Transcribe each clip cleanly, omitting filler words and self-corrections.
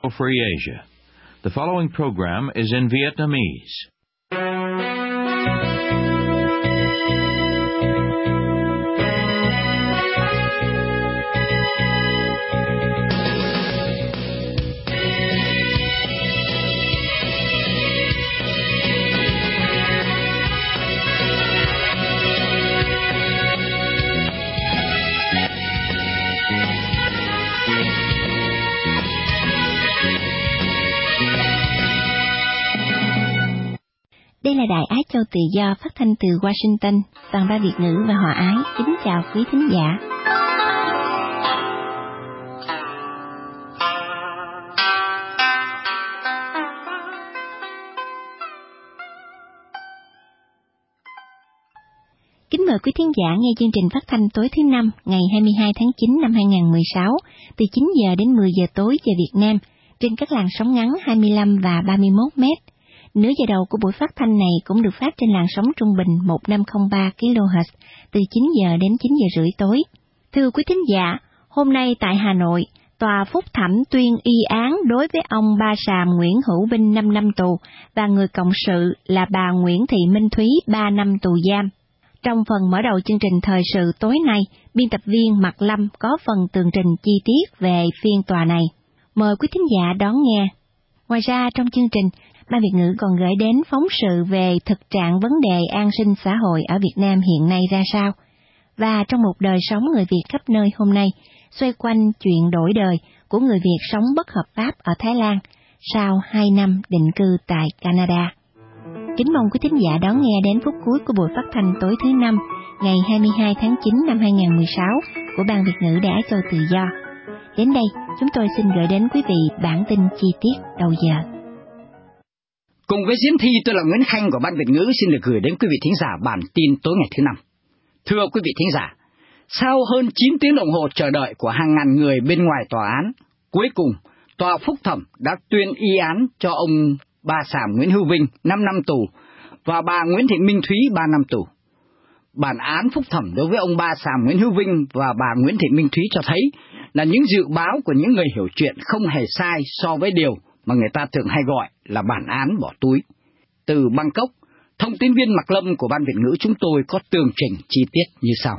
Free Asia. The following program is in Vietnamese. Đây là Đài Á Châu Tự Do phát thanh từ Washington, toàn ba Việt ngữ và Hòa Ái. Kính chào quý thính giả. Kính mời quý thính giả nghe chương trình phát thanh tối thứ Năm ngày 22 tháng 9 năm 2016 từ 9 giờ đến 10 giờ tối giờ Việt Nam trên các làn sóng ngắn 25 và 31 mét. Nửa giờ đầu của buổi phát thanh này cũng được phát trên làn sóng trung bình 1503 kHz từ 9 giờ đến 9 giờ rưỡi tối. Thưa quý thính giả, hôm nay tại Hà Nội, Tòa Phúc Thẩm tuyên y án đối với ông Ba Sàm Nguyễn Hữu Vinh 5 năm tù và người cộng sự là bà Nguyễn Thị Minh Thúy 3 năm tù giam. Trong phần mở đầu chương trình thời sự tối nay, biên tập viên Mạc Lâm có phần tường trình chi tiết về phiên tòa này. Mời quý thính giả đón nghe. Ngoài ra trong chương trình, Ban Việt ngữ còn gửi đến phóng sự về thực trạng vấn đề an sinh xã hội ở Việt Nam hiện nay ra sao. Và trong một đời sống người Việt khắp nơi hôm nay, xoay quanh chuyện đổi đời của người Việt sống bất hợp pháp ở Thái Lan sau 2 năm định cư tại Canada. Kính mong quý thính giả đón nghe đến phút cuối của buổi phát thanh tối thứ Năm, ngày 22 tháng 9 năm 2016 của Ban Việt ngữ Đài Á Châu Tự Do. Đến đây, chúng tôi xin gửi đến quý vị bản tin chi tiết đầu giờ. Cùng với Diễm Thi, tôi là Nguyễn Khanh của Ban Việt ngữ xin được gửi đến quý vị thính giả bản tin tối ngày thứ Năm. Thưa quý vị thính giả, sau hơn 9 tiếng đồng hồ chờ đợi của hàng ngàn người bên ngoài tòa án, cuối cùng Tòa Phúc Thẩm đã tuyên y án cho ông Ba Sàm Nguyễn Hữu Vinh 5 năm tù và bà Nguyễn Thị Minh Thúy 3 năm tù. Bản án phúc thẩm đối với ông Ba Sàm Nguyễn Hữu Vinh và bà Nguyễn Thị Minh Thúy cho thấy là những dự báo của những người hiểu chuyện không hề sai so với điều mà người ta thường hay gọi là bản án bỏ túi. Từ Bangkok, thông tin viên Mạc Lâm của Ban Việt ngữ chúng tôi có tường trình chi tiết như sau.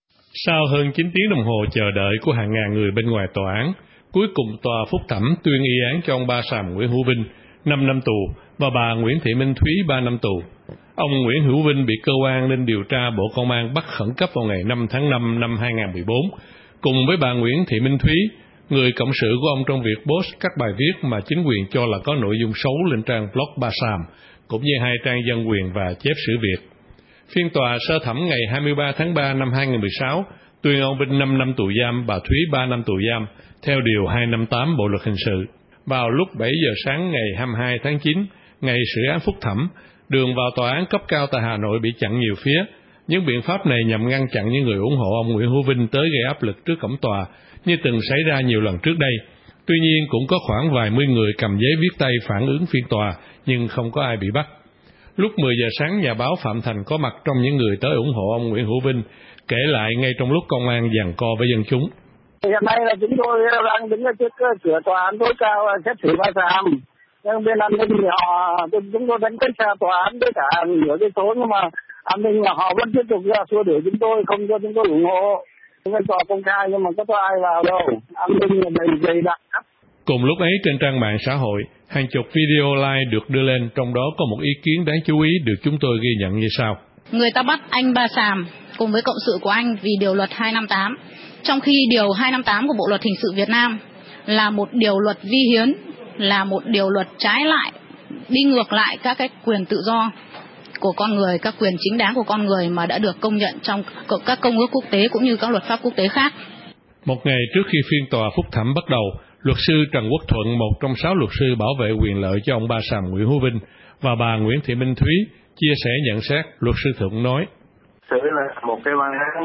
Sau hơn 9 tiếng đồng hồ chờ đợi của hàng ngàn người bên ngoài tòa án, cuối cùng Tòa Phúc Thẩm tuyên y án cho ông Ba Sàm Nguyễn Hữu Vinh 5 năm tù và bà Nguyễn Thị Minh Thúy 3 năm tù. Ông Nguyễn Hữu Vinh bị cơ quan an ninh điều tra Bộ Công an bắt khẩn cấp vào ngày 5 tháng 5 năm 2014, cùng với bà Nguyễn Thị Minh Thúy, người cộng sự của ông trong việc post các bài viết mà chính quyền cho là có nội dung xấu lên trang blog Ba Sàm, cũng như 2 trang dân quyền và chép sử Việt. Phiên tòa sơ thẩm ngày 23 tháng 3 năm 2016 tuyên ông Vinh 5 năm tù giam, bà Thúy 3 năm tù giam, theo Điều 258 Bộ Luật Hình sự. Vào lúc 7 giờ sáng ngày 22 tháng 9, ngày xử án phúc thẩm, đường vào tòa án cấp cao tại Hà Nội bị chặn nhiều phía. Những biện pháp này nhằm ngăn chặn những người ủng hộ ông Nguyễn Hữu Vinh tới gây áp lực trước cổng tòa, như từng xảy ra nhiều lần trước đây. Tuy nhiên, cũng có khoảng vài mươi người cầm giấy viết tay phản ứng phiên tòa, nhưng không có ai bị bắt. Lúc 10 giờ sáng, nhà báo Phạm Thành có mặt trong những người tới ủng hộ ông Nguyễn Hữu Vinh, kể lại ngay trong lúc công an giằng co với dân chúng. Hiện nay là chúng tôi đang đứng ở trước cửa tòa án tối cao xét xử Ba Sàm. Nhưng bên an ninh thì chúng tôi đánh cách xa tòa án với cả nửa cây số, nhưng mà an ninh là họ vẫn tiếp tục ra xua đuổi chúng tôi, không cho chúng tôi ủng hộ. Cái tòa công khai nhưng mà có ai vào đâu, an ninh là đầy dày đặc. Cùng lúc ấy trên trang mạng xã hội, hàng chục video live được đưa lên, trong đó có một ý kiến đáng chú ý được chúng tôi ghi nhận như sau. Người ta bắt anh Ba Sàm cùng với cộng sự của anh vì điều luật 258, trong khi điều 258 của Bộ Luật Hình sự Việt Nam là một điều luật vi hiến, là một điều luật trái lại, đi ngược lại các cái quyền tự do của con người, các quyền chính đáng của con người mà đã được công nhận trong các công ước quốc tế cũng như các luật pháp quốc tế khác. Một ngày trước khi phiên tòa phúc thẩm bắt đầu, luật sư Trần Quốc Thuận, một trong 6 luật sư bảo vệ quyền lợi cho ông Ba Sàm Nguyễn Hữu Vinh, và bà Nguyễn Thị Minh Thúy chia sẻ nhận xét. Luật sư Thuận nói: Sự là một cái bản án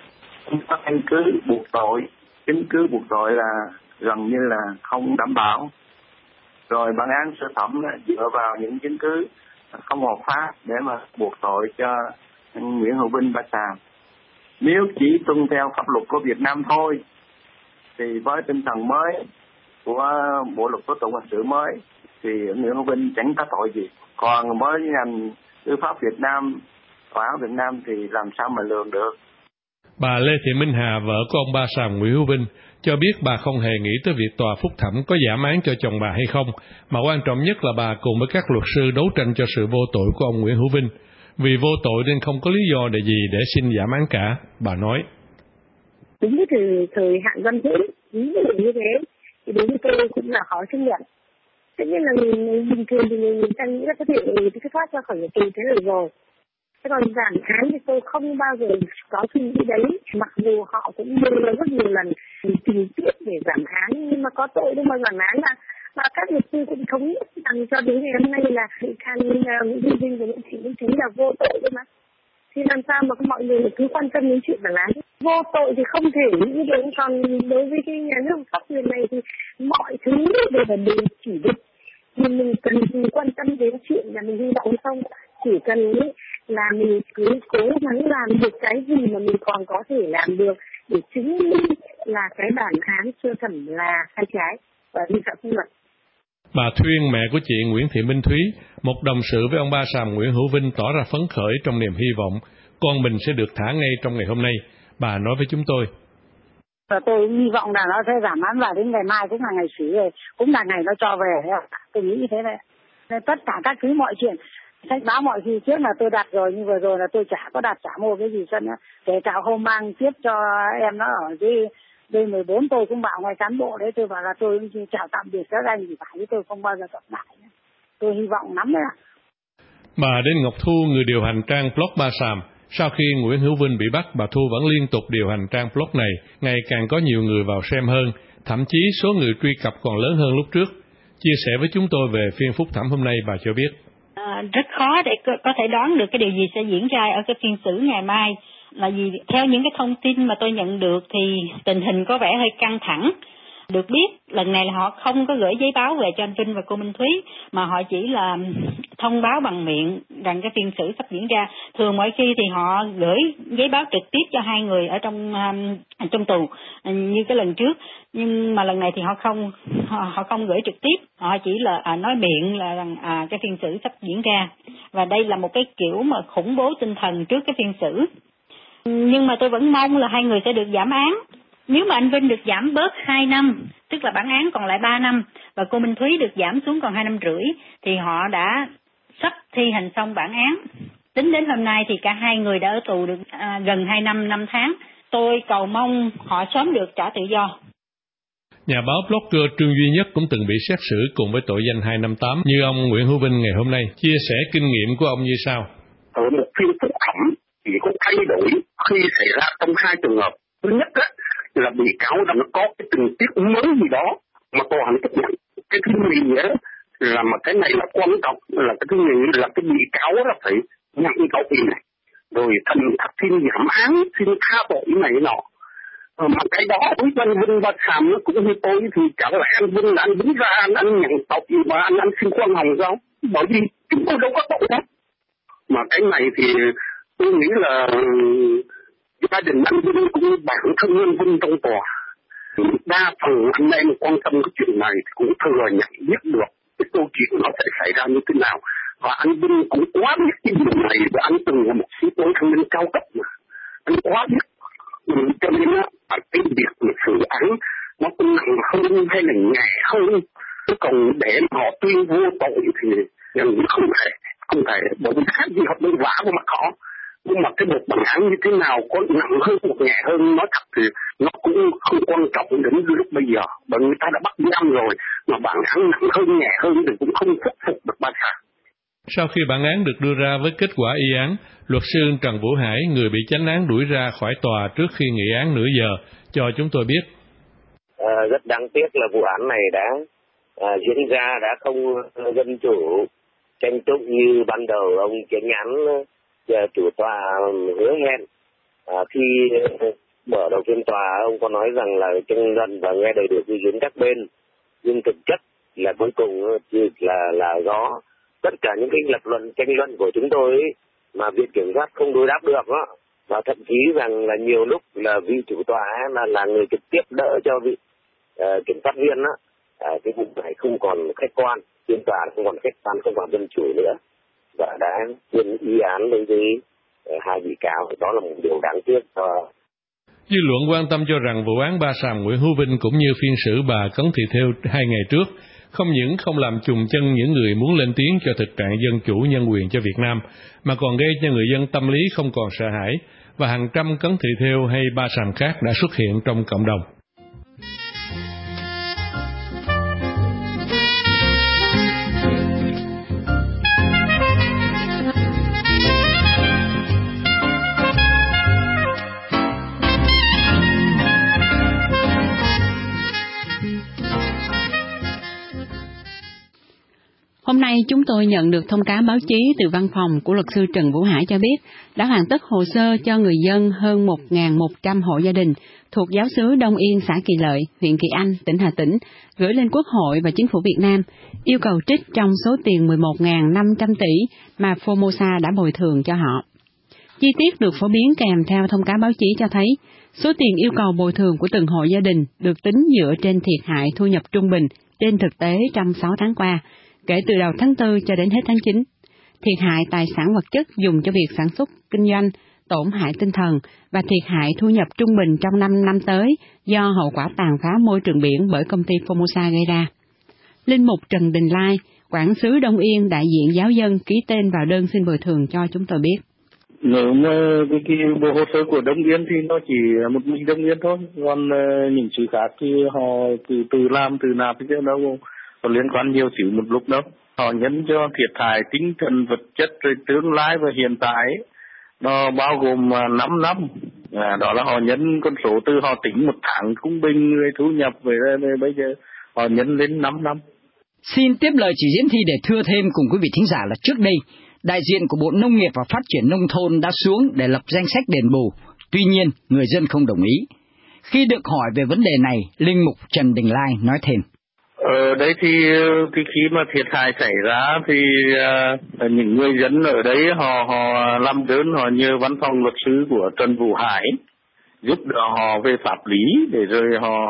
có căn cứ buộc tội, chứng cứ buộc tội là gần như là không đảm bảo. Rồi bản án sơ thẩm dựa vào những chứng cứ không hợp pháp để mà buộc tội cho Nguyễn Hữu Vinh Ba Sàm. Nếu chỉ tuân theo pháp luật của Việt Nam thôi, thì với tinh thần mới của Bộ luật tố tụng hình sự mới thì Nguyễn Hữu Vinh chẳng có tội gì. Còn với ngành tư pháp Việt Nam, tòa án Việt Nam thì làm sao mà lường được. Bà Lê Thị Minh Hà, vợ của ông Ba Sàm Nguyễn Hữu Vinh, cho biết bà không hề nghĩ tới việc tòa phúc thẩm có giảm án cho chồng bà hay không, mà quan trọng nhất là bà cùng với các luật sư đấu tranh cho sự vô tội của ông Nguyễn Hữu Vinh. Vì vô tội nên không có lý do để xin giảm án cả, bà nói. Đúng cái thời hạn giam giữ, như thế, thì đối với tôi cũng là khó chấp nhận. Tất nhiên là người bình thường thì người ta nghĩ là có thể người ta thoát ra khỏi nhà tù thế rồi. Thế còn giảm án thì tôi không bao giờ có suy nghĩ đấy. Mặc dù họ cũng đưa ra rất nhiều lần tình tiết để giảm án, nhưng mà có tội đâu mà giảm án mà các luật sư cũng thống nhất rằng cho đến ngày hôm nay là bị can Nguyễn Vinh và Nguyễn Chính là vô tội đấy mà. Thì làm sao mà mọi người cứ quan tâm đến chuyện bản án? Vô tội thì không thể nghĩ đến, còn đối với cái nhà nước pháp quyền này thì mọi thứ đều là đều chỉ định. Nhưng mình cần quan tâm đến chuyện là mình hy vọng không, chỉ cần là mình cứ cố gắng làm được cái gì mà mình còn có thể làm được để chứng minh là cái bản án sơ thẩm là sai trái và vi phạm pháp luật. Bà Thuyên, mẹ của chị Nguyễn Thị Minh Thúy, một đồng sự với ông Ba Sàm Nguyễn Hữu Vinh, tỏ ra phấn khởi trong niềm hy vọng con mình sẽ được thả ngay trong ngày hôm nay. Bà nói với chúng tôi. Tôi hy vọng là nó sẽ giảm án và đến ngày mai cũng là ngày xử rồi, cũng là ngày nó cho về. Tôi nghĩ như thế này. Tất cả các thứ mọi chuyện, sách báo mọi gì trước là tôi đặt rồi, nhưng vừa rồi là tôi chả có đặt, chả mua cái gì sân. Kể cả hôm mang tiếp cho em nó ở cái D14, tôi cũng bảo ngoài cán bộ đấy, tôi bảo là tôi chào tạm biệt các anh, thì phải với tôi không bao giờ gặp lại. Tôi hy vọng lắm đấy ạ. Bà Đinh Ngọc Thu, người điều hành trang blog Ba Sàm, sau khi Nguyễn Hữu Vinh bị bắt, bà Thu vẫn liên tục điều hành trang blog này, ngày càng có nhiều người vào xem hơn, thậm chí số người truy cập còn lớn hơn lúc trước. Chia sẻ với chúng tôi về phiên phúc thẩm hôm nay, bà cho biết. Rất khó để có thể đoán được cái điều gì sẽ diễn ra ở cái phiên xử ngày mai, là vì theo những cái thông tin mà tôi nhận được thì tình hình có vẻ hơi căng thẳng. Được biết, lần này là họ không có gửi giấy báo về cho anh Vinh và cô Minh Thúy, mà họ chỉ là thông báo bằng miệng rằng cái phiên xử sắp diễn ra. Thường mọi khi thì họ gửi giấy báo trực tiếp cho hai người ở trong tù như cái lần trước, nhưng mà lần này thì họ không gửi trực tiếp, họ chỉ là nói miệng là rằng cái phiên xử sắp diễn ra, và đây là một cái kiểu mà khủng bố tinh thần trước cái phiên xử. Nhưng mà tôi vẫn mong là hai người sẽ được giảm án. Nếu mà anh Vinh được giảm bớt 2 năm, tức là bản án còn lại 3 năm, và cô Minh Thúy được giảm xuống còn 2 năm rưỡi, thì họ đã sắp thi hành xong bản án. Tính đến hôm nay thì cả hai người đã ở tù được gần 2 năm 5 tháng. Tôi cầu mong họ sớm được trả tự do. Nhà báo blogger Trương Duy Nhất cũng từng bị xét xử cùng với tội danh 258 như ông Nguyễn Hữu Vinh ngày hôm nay. Chia sẻ kinh nghiệm của ông như sau. Ở một phiên phúc thẩm thì có thay đổi khi xảy ra trong 2 trường hợp. Thứ nhất là bị cáo đã có cái tình tiết mới gì đó mà tòa án chấp nhận. Cái thứ nhì là mà cái này là quan trọng, là cái thứ nhì là cái bị cáo là phải nhận tội này, rồi thành thật xin giảm án, xin tha tội này nọ. Mà cái đó với anh Vinh Ba Sàm nó cũng như tôi thì chẳng lẽ anh Vinh là anh đứng ra anh nhận tội mà anh xin khoan hồng sao? Bởi vì chúng tôi đâu có tội đâu. Mà cái này thì tôi nghĩ là gia đình anh Vinh cũng bản thân anh Vinh trong tòa, đa phần anh em quan tâm cái chuyện này thì cũng thừa nhận biết được cái câu chuyện nó sẽ xảy ra như thế nào. Và anh Vinh cũng quá biết cái điều này, và anh từng là một sĩ quan an ninh cao cấp mà anh quá biết. Cho nên cái việc xử án nó cũng nặng hơn hay là nhẹ hơn, chứ còn để mà họ tuyên vô tội thì gần như không thể, bởi vì khác gì họ đơn vả của mặt họ. Nhưng mà cái một bản án như thế nào, có nặng hơn một nhẹ hơn, nói thật thì nó cũng không quan trọng đến lúc bây giờ, bởi người ta đã bắt giam rồi, mà bản án nặng hơn nhẹ hơn thì cũng không thuyết phục được Ba Sàm. Sau khi bản án được đưa ra với kết quả y án, luật sư Trần Vũ Hải, người bị chánh án đuổi ra khỏi tòa trước khi nghị án nửa giờ, cho chúng tôi biết. Rất đáng tiếc là vụ án này đã diễn ra đã không dân chủ, tranh túc như ban đầu ông chánh án chủ tòa hứa hẹn. Khi mở đầu phiên tòa, ông có nói rằng là tranh luận và nghe đầy đủ ý kiến các bên, nhưng thực chất là cuối cùng là do tất cả những cái tranh luận của chúng tôi ấy, mà viện kiểm sát không đối đáp được đó, và thậm chí rằng là nhiều lúc là vị chủ tòa là người trực tiếp đỡ cho vị kiểm sát viên đó, cái vụ này không còn khách quan, phiên tòa không còn khách quan, không còn dân chủ nữa, và đã tuyên y án đối với hai bị cáo. Đó là một điều đáng tiếc. Dư luận quan tâm cho rằng vụ án Ba Sàm Nguyễn Hữu Vinh cũng như phiên xử bà Cấn Thị Thêu 2 ngày trước không những không làm chùng chân những người muốn lên tiếng cho thực trạng dân chủ nhân quyền cho Việt Nam, mà còn gây cho người dân tâm lý không còn sợ hãi, và hàng trăm Cấn Thị Thêu hay Ba Sàm khác đã xuất hiện trong cộng đồng. Hôm nay chúng tôi nhận được thông cáo báo chí từ văn phòng của luật sư Trần Vũ Hải cho biết đã hoàn tất hồ sơ cho người dân hơn 1.100 hộ gia đình thuộc giáo xứ Đông Yên, xã Kỳ Lợi, huyện Kỳ Anh, tỉnh Hà Tĩnh, gửi lên Quốc hội và Chính phủ Việt Nam, yêu cầu trích trong số tiền 11.500 tỷ mà Formosa đã bồi thường cho họ. Chi tiết được phổ biến kèm theo thông cáo báo chí cho thấy, số tiền yêu cầu bồi thường của từng hộ gia đình được tính dựa trên thiệt hại thu nhập trung bình trên thực tế trong 6 tháng qua, kể từ đầu tháng 4 cho đến hết tháng 9. Thiệt hại tài sản vật chất dùng cho việc sản xuất, kinh doanh, tổn hại tinh thần và thiệt hại thu nhập trung bình trong 5 năm tới do hậu quả tàn phá môi trường biển bởi công ty Formosa gây ra. Linh mục Trần Đình Lai, quản xứ Đông Yên, đại diện giáo dân ký tên vào đơn xin bồi thường cho chúng tôi biết. Nếu mà cái bộ hồ sơ của Đông Yên thì nó chỉ một mình Đông Yên thôi, còn những sự khác thì họ từ làm từ nạp chứ đâu có liên quan nhiều chữ một lúc đâu. Họ nhấn cho thiệt hại tinh thần vật chất rồi tương lai và hiện tại nó bao gồm 5 năm. Đó là họ nhấn con số từ họ tính một tháng trung bình rồi thu nhập về bây giờ họ nhấn lên 5 năm. Xin tiếp lời chỉ Diễm Thi để thưa thêm cùng quý vị thính giả là trước đây, đại diện của Bộ Nông nghiệp và Phát triển Nông thôn đã xuống để lập danh sách đền bù. Tuy nhiên, người dân không đồng ý. Khi được hỏi về vấn đề này, Linh mục Trần Đình Lai nói thêm. Ở đây thì khi mà thiệt hại xảy ra thì những người dân ở đấy họ làm đơn, họ nhờ văn phòng luật sư của Trần Vũ Hải giúp đỡ họ về pháp lý để rồi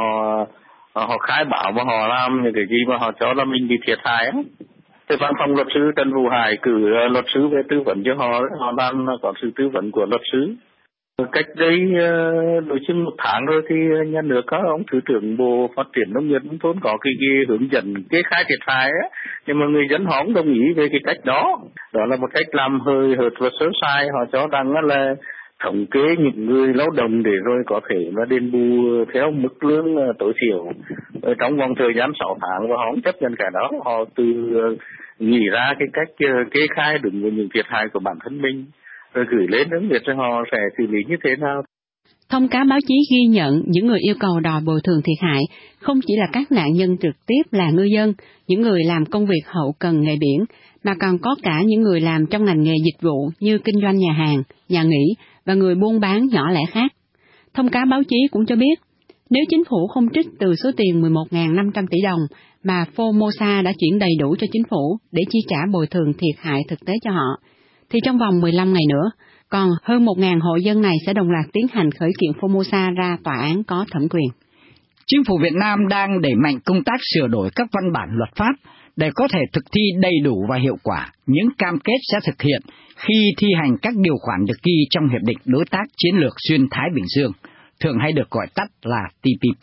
họ khai báo và họ làm những cái gì mà họ cho là mình bị thiệt hại. Thì văn phòng luật sư Trần Vũ Hải cử luật sư về tư vấn cho họ đang có sự tư vấn của luật sư. Cách đây đối chừng 1 tháng rồi thì nhà nước các ông Thứ trưởng Bộ Phát triển Nông nghiệp Nông thôn có cái hướng dẫn kê khai thiệt hại á, nhưng mà người dân họ không đồng ý về cái cách đó. Đó là một cách làm hơi hợt và sơ sai. Họ cho rằng là thống kê những người lao động để rồi có thể mà đền bù theo mức lương tối thiểu trong vòng thời gian 6 tháng, và họ không chấp nhận cái đó. Họ tự nghĩ ra cái cách kê khai đúng với những thiệt hại của bản thân mình, rồi gửi lên ứng việc cho họ sẽ xử lý như thế nào. Thông cáo báo chí ghi nhận những người yêu cầu đòi bồi thường thiệt hại không chỉ là các nạn nhân trực tiếp là ngư dân, những người làm công việc hậu cần nghề biển, mà còn có cả những người làm trong ngành nghề dịch vụ như kinh doanh nhà hàng, nhà nghỉ và người buôn bán nhỏ lẻ khác. Thông cáo báo chí cũng cho biết, nếu chính phủ không trích từ số tiền 11.500 tỷ đồng mà Formosa đã chuyển đầy đủ cho chính phủ để chi trả bồi thường thiệt hại thực tế cho họ, thì trong vòng 15 ngày nữa, còn hơn 1.000 hộ dân này sẽ đồng loạt tiến hành khởi kiện Formosa ra tòa án có thẩm quyền. Chính phủ Việt Nam đang đẩy mạnh công tác sửa đổi các văn bản luật pháp để có thể thực thi đầy đủ và hiệu quả những cam kết sẽ thực hiện khi thi hành các điều khoản được ghi trong Hiệp định Đối tác Chiến lược Xuyên Thái Bình Dương, thường hay được gọi tắt là TPP.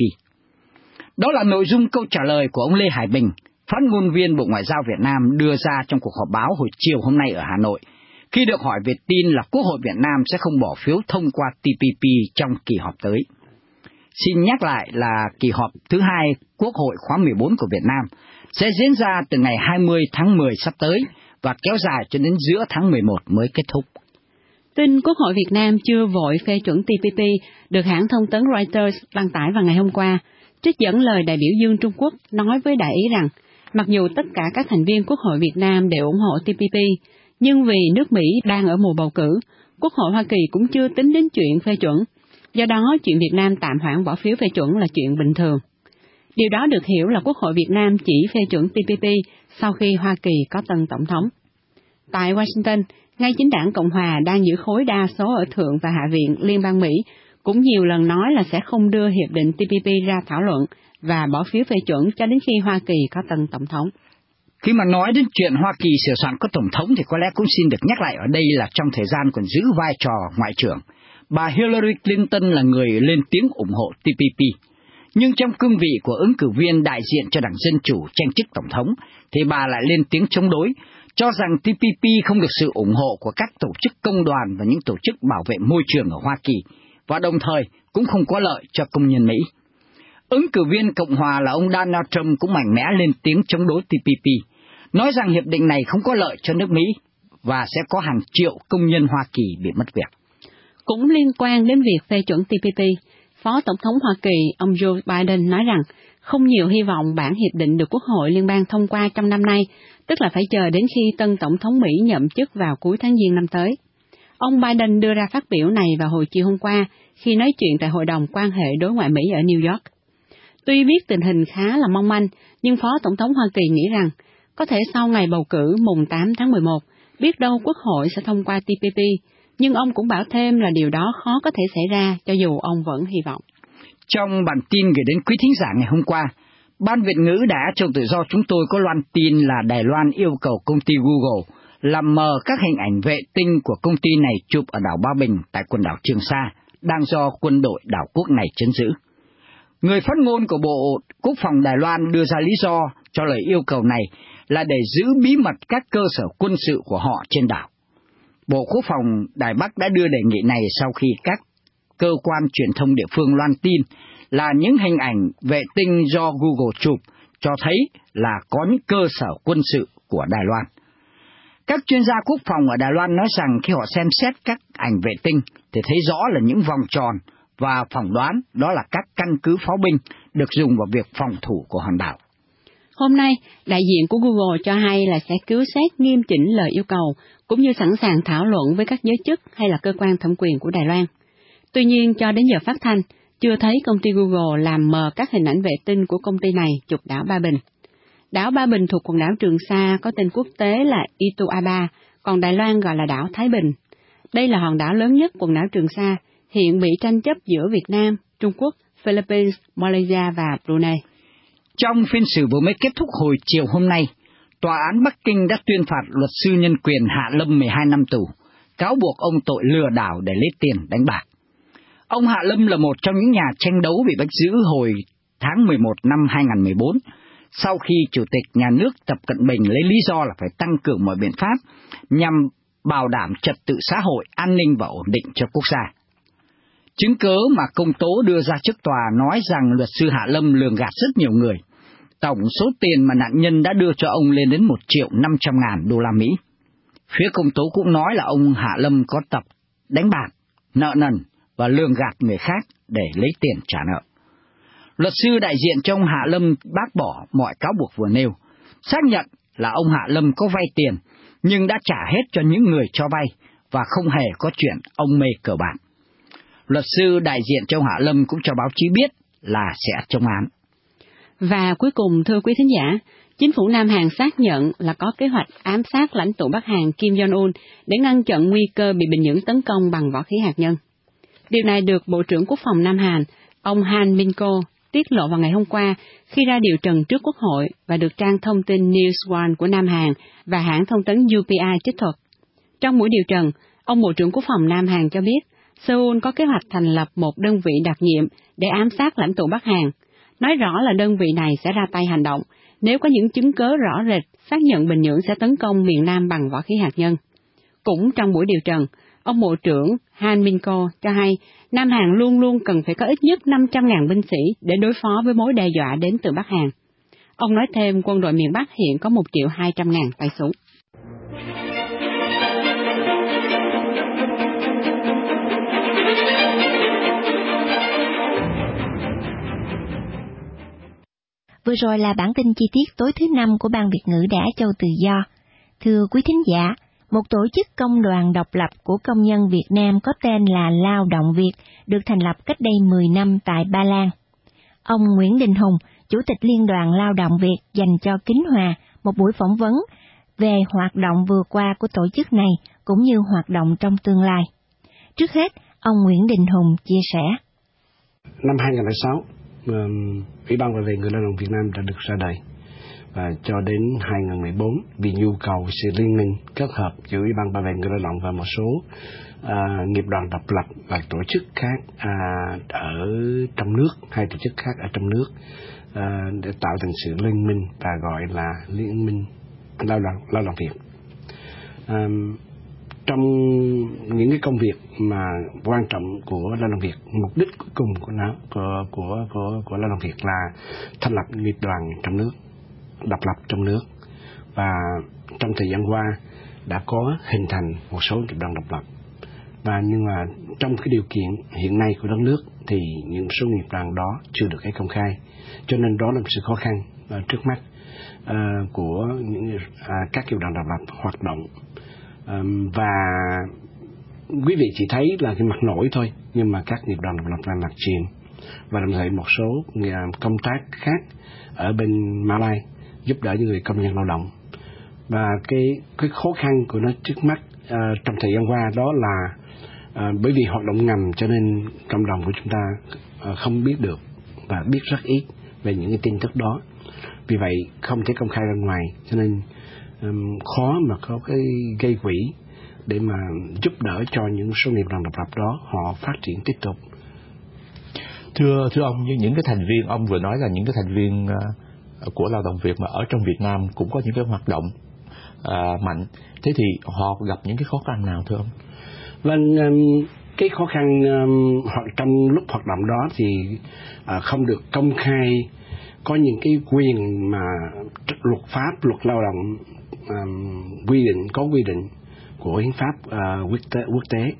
Đó là nội dung câu trả lời của ông Lê Hải Bình, phát ngôn viên Bộ Ngoại giao Việt Nam đưa ra trong cuộc họp báo hồi chiều hôm nay ở Hà Nội, khi được hỏi về tin là Quốc hội Việt Nam sẽ không bỏ phiếu thông qua TPP trong kỳ họp tới. Xin nhắc lại là kỳ họp thứ 2 Quốc hội khóa 14 của Việt Nam sẽ diễn ra từ ngày 20 tháng 10 sắp tới và kéo dài cho đến giữa tháng 11 mới kết thúc. Tin Quốc hội Việt Nam chưa vội phê chuẩn TPP được hãng thông tấn Reuters đăng tải vào ngày hôm qua, trích dẫn lời đại biểu Dương Trung Quốc nói với đại ý rằng, mặc dù tất cả các thành viên Quốc hội Việt Nam đều ủng hộ TPP, nhưng vì nước Mỹ đang ở mùa bầu cử, Quốc hội Hoa Kỳ cũng chưa tính đến chuyện phê chuẩn. Do đó, chuyện Việt Nam tạm hoãn bỏ phiếu phê chuẩn là chuyện bình thường. Điều đó được hiểu là Quốc hội Việt Nam chỉ phê chuẩn TPP sau khi Hoa Kỳ có tân tổng thống. Tại Washington, ngay chính đảng Cộng Hòa đang giữ khối đa số ở Thượng và Hạ viện Liên bang Mỹ cũng nhiều lần nói là sẽ không đưa hiệp định TPP ra thảo luận và bỏ phiếu phê chuẩn cho đến khi Hoa Kỳ có tân tổng thống. Khi mà nói đến chuyện Hoa Kỳ sửa soạn có tổng thống thì có lẽ cũng xin được nhắc lại ở đây là trong thời gian còn giữ vai trò ngoại trưởng, bà Hillary Clinton là người lên tiếng ủng hộ TPP. Nhưng trong cương vị của ứng cử viên đại diện cho Đảng Dân Chủ tranh chức tổng thống, thì bà lại lên tiếng chống đối, cho rằng TPP không được sự ủng hộ của các tổ chức công đoàn và những tổ chức bảo vệ môi trường ở Hoa Kỳ, và đồng thời cũng không có lợi cho công nhân Mỹ. Ứng cử viên Cộng hòa là ông Donald Trump cũng mạnh mẽ lên tiếng chống đối TPP, nói rằng hiệp định này không có lợi cho nước Mỹ và sẽ có hàng triệu công nhân Hoa Kỳ bị mất việc. Cũng liên quan đến việc phê chuẩn TPP, Phó Tổng thống Hoa Kỳ ông Joe Biden nói rằng không nhiều hy vọng bản hiệp định được Quốc hội Liên bang thông qua trong năm nay, tức là phải chờ đến khi tân Tổng thống Mỹ nhậm chức vào cuối tháng Giêng năm tới. Ông Biden đưa ra phát biểu này vào hồi chiều hôm qua khi nói chuyện tại Hội đồng quan hệ đối ngoại Mỹ ở New York. Tuy biết tình hình khá là mong manh, nhưng Phó Tổng thống Hoa Kỳ nghĩ rằng có thể sau ngày bầu cử mùng 8 tháng 11, biết đâu Quốc hội sẽ thông qua TPP, nhưng ông cũng bảo thêm là điều đó khó có thể xảy ra cho dù ông vẫn hy vọng. Trong bản tin gửi đến quý thính giả ngày hôm qua, Ban Việt ngữ đã cho tự do chúng tôi có loan tin là Đài Loan yêu cầu công ty Google làm mờ các hình ảnh vệ tinh của công ty này chụp ở đảo Ba Bình tại quần đảo Trường Sa, đang do quân đội đảo quốc này trấn giữ. Người phát ngôn của Bộ Quốc phòng Đài Loan đưa ra lý do cho lời yêu cầu này là để giữ bí mật các cơ sở quân sự của họ trên đảo. Bộ Quốc phòng Đài Bắc đã đưa đề nghị này sau khi các cơ quan truyền thông địa phương loan tin là những hình ảnh vệ tinh do Google chụp cho thấy là có những cơ sở quân sự của Đài Loan. Các chuyên gia quốc phòng ở Đài Loan nói rằng khi họ xem xét các ảnh vệ tinh thì thấy rõ là những vòng tròn và phỏng đoán đó là các căn cứ pháo binh được dùng vào việc phòng thủ của hòn đảo. Hôm nay, đại diện của Google cho hay là sẽ cứu xét nghiêm chỉnh lời yêu cầu, cũng như sẵn sàng thảo luận với các giới chức hay là cơ quan thẩm quyền của Đài Loan. Tuy nhiên, cho đến giờ phát thanh, chưa thấy công ty Google làm mờ các hình ảnh vệ tinh của công ty này chụp đảo Ba Bình. Đảo Ba Bình thuộc quần đảo Trường Sa có tên quốc tế là Itu Aba, còn Đài Loan gọi là đảo Thái Bình. Đây là hòn đảo lớn nhất quần đảo Trường Sa, hiện bị tranh chấp giữa Việt Nam, Trung Quốc, Philippines, Malaysia và Brunei. Trong phiên xử vừa mới kết thúc hồi chiều hôm nay, Tòa án Bắc Kinh đã tuyên phạt luật sư nhân quyền Hạ Lâm 12 năm tù, cáo buộc ông tội lừa đảo để lấy tiền đánh bạc. Ông Hạ Lâm là một trong những nhà tranh đấu bị bắt giữ hồi tháng 11 năm 2014, sau khi Chủ tịch Nhà nước Tập Cận Bình lấy lý do là phải tăng cường mọi biện pháp nhằm bảo đảm trật tự xã hội, an ninh và ổn định cho quốc gia. Chứng cớ mà công tố đưa ra trước tòa nói rằng luật sư Hạ Lâm lường gạt rất nhiều người. Tổng số tiền mà nạn nhân đã đưa cho ông lên đến 1.500.000 đô la Mỹ. Phía công tố cũng nói là ông Hạ Lâm có tập đánh bạc, nợ nần và lường gạt người khác để lấy tiền trả nợ. Luật sư đại diện cho ông Hạ Lâm bác bỏ mọi cáo buộc vừa nêu, xác nhận là ông Hạ Lâm có vay tiền nhưng đã trả hết cho những người cho vay và không hề có chuyện ông mê cờ bạc. Luật sư đại diện cho ông Hạ Lâm cũng cho báo chí biết là sẽ chống án. Và cuối cùng, thưa quý thính giả, chính phủ Nam Hàn xác nhận là có kế hoạch ám sát lãnh tụ Bắc Hàn Kim Jong-un để ngăn chặn nguy cơ bị Bình Nhưỡng tấn công bằng võ khí hạt nhân. Điều này được Bộ trưởng Quốc phòng Nam Hàn, ông Han Min-ko, tiết lộ vào ngày hôm qua khi ra điều trần trước Quốc hội và được trang thông tin News One của Nam Hàn và hãng thông tấn UPI trích thuật. Trong buổi điều trần, ông Bộ trưởng Quốc phòng Nam Hàn cho biết Seoul có kế hoạch thành lập một đơn vị đặc nhiệm để ám sát lãnh tụ Bắc Hàn, nói rõ là đơn vị này sẽ ra tay hành động nếu có những chứng cớ rõ rệt xác nhận Bình Nhưỡng sẽ tấn công miền Nam bằng võ khí hạt nhân. Cũng trong buổi điều trần, ông Bộ trưởng Han Min-ko cho hay Nam Hàn luôn luôn cần phải có ít nhất 500.000 binh sĩ để đối phó với mối đe dọa đến từ Bắc Hàn. Ông nói thêm quân đội miền Bắc hiện có 1.200.000 tay súng. Vừa rồi là bản tin chi tiết tối thứ 5 của Ban Việt ngữ Đài Á Châu Tự Do. Thưa quý thính giả, một tổ chức công đoàn độc lập của công nhân Việt Nam có tên là Lao động Việt được thành lập cách đây 10 năm tại Ba Lan. Ông Nguyễn Đình Hùng, Chủ tịch Liên đoàn Lao động Việt dành cho Kính Hòa một buổi phỏng vấn về hoạt động vừa qua của tổ chức này cũng như hoạt động trong tương lai. Trước hết, ông Nguyễn Đình Hùng chia sẻ. Năm 2006, Ủy ban bảo vệ người lao động Việt Nam đã được ra đời, và cho đến 2014 vì nhu cầu sự liên minh kết hợp giữa Ủy ban bảo vệ người lao động và một số nghiệp đoàn độc lập và tổ chức khác ở trong nước, hai tổ chức khác ở trong nước để tạo thành sự liên minh và gọi là liên minh lao động Việt. Trong những cái công việc mà quan trọng của lao động Việt, mục đích cuối cùng của nó của lao động Việt là thành lập nghiệp đoàn trong nước, độc lập trong nước, và trong thời gian qua đã có hình thành một số nghiệp đoàn độc lập. Và nhưng mà trong cái điều kiện hiện nay của đất nước thì những số nghiệp đoàn đó chưa được công khai, cho nên đó là một sự khó khăn trước mắt của những các nghiệp đoàn độc lập hoạt động. Và quý vị chỉ thấy là cái mặt nổi thôi, nhưng mà các nghiệp đoàn độc lập là mặt chìm, và đồng thời một số công tác khác ở bên Malai giúp đỡ những người công nhân lao động. Và cái khó khăn của nó trước mắt trong thời gian qua đó là bởi vì hoạt động ngầm cho nên cộng đồng của chúng ta không biết được và biết rất ít về những cái tin tức đó, vì vậy không thể công khai ra ngoài, cho nên khó mà có cái gây quỹ để mà giúp đỡ cho những số nghiệp đoàn độc lập đó họ phát triển tiếp tục. Thưa ông, như những cái thành viên ông vừa nói là những cái thành viên của lao động Việt mà ở trong Việt Nam cũng có những cái hoạt động mạnh, thế thì họ gặp những cái khó khăn nào thưa ông? Vâng, cái khó khăn trong lúc hoạt động đó thì không được công khai, có những cái quyền mà luật pháp, luật lao động quy định của hiến pháp quốc tế,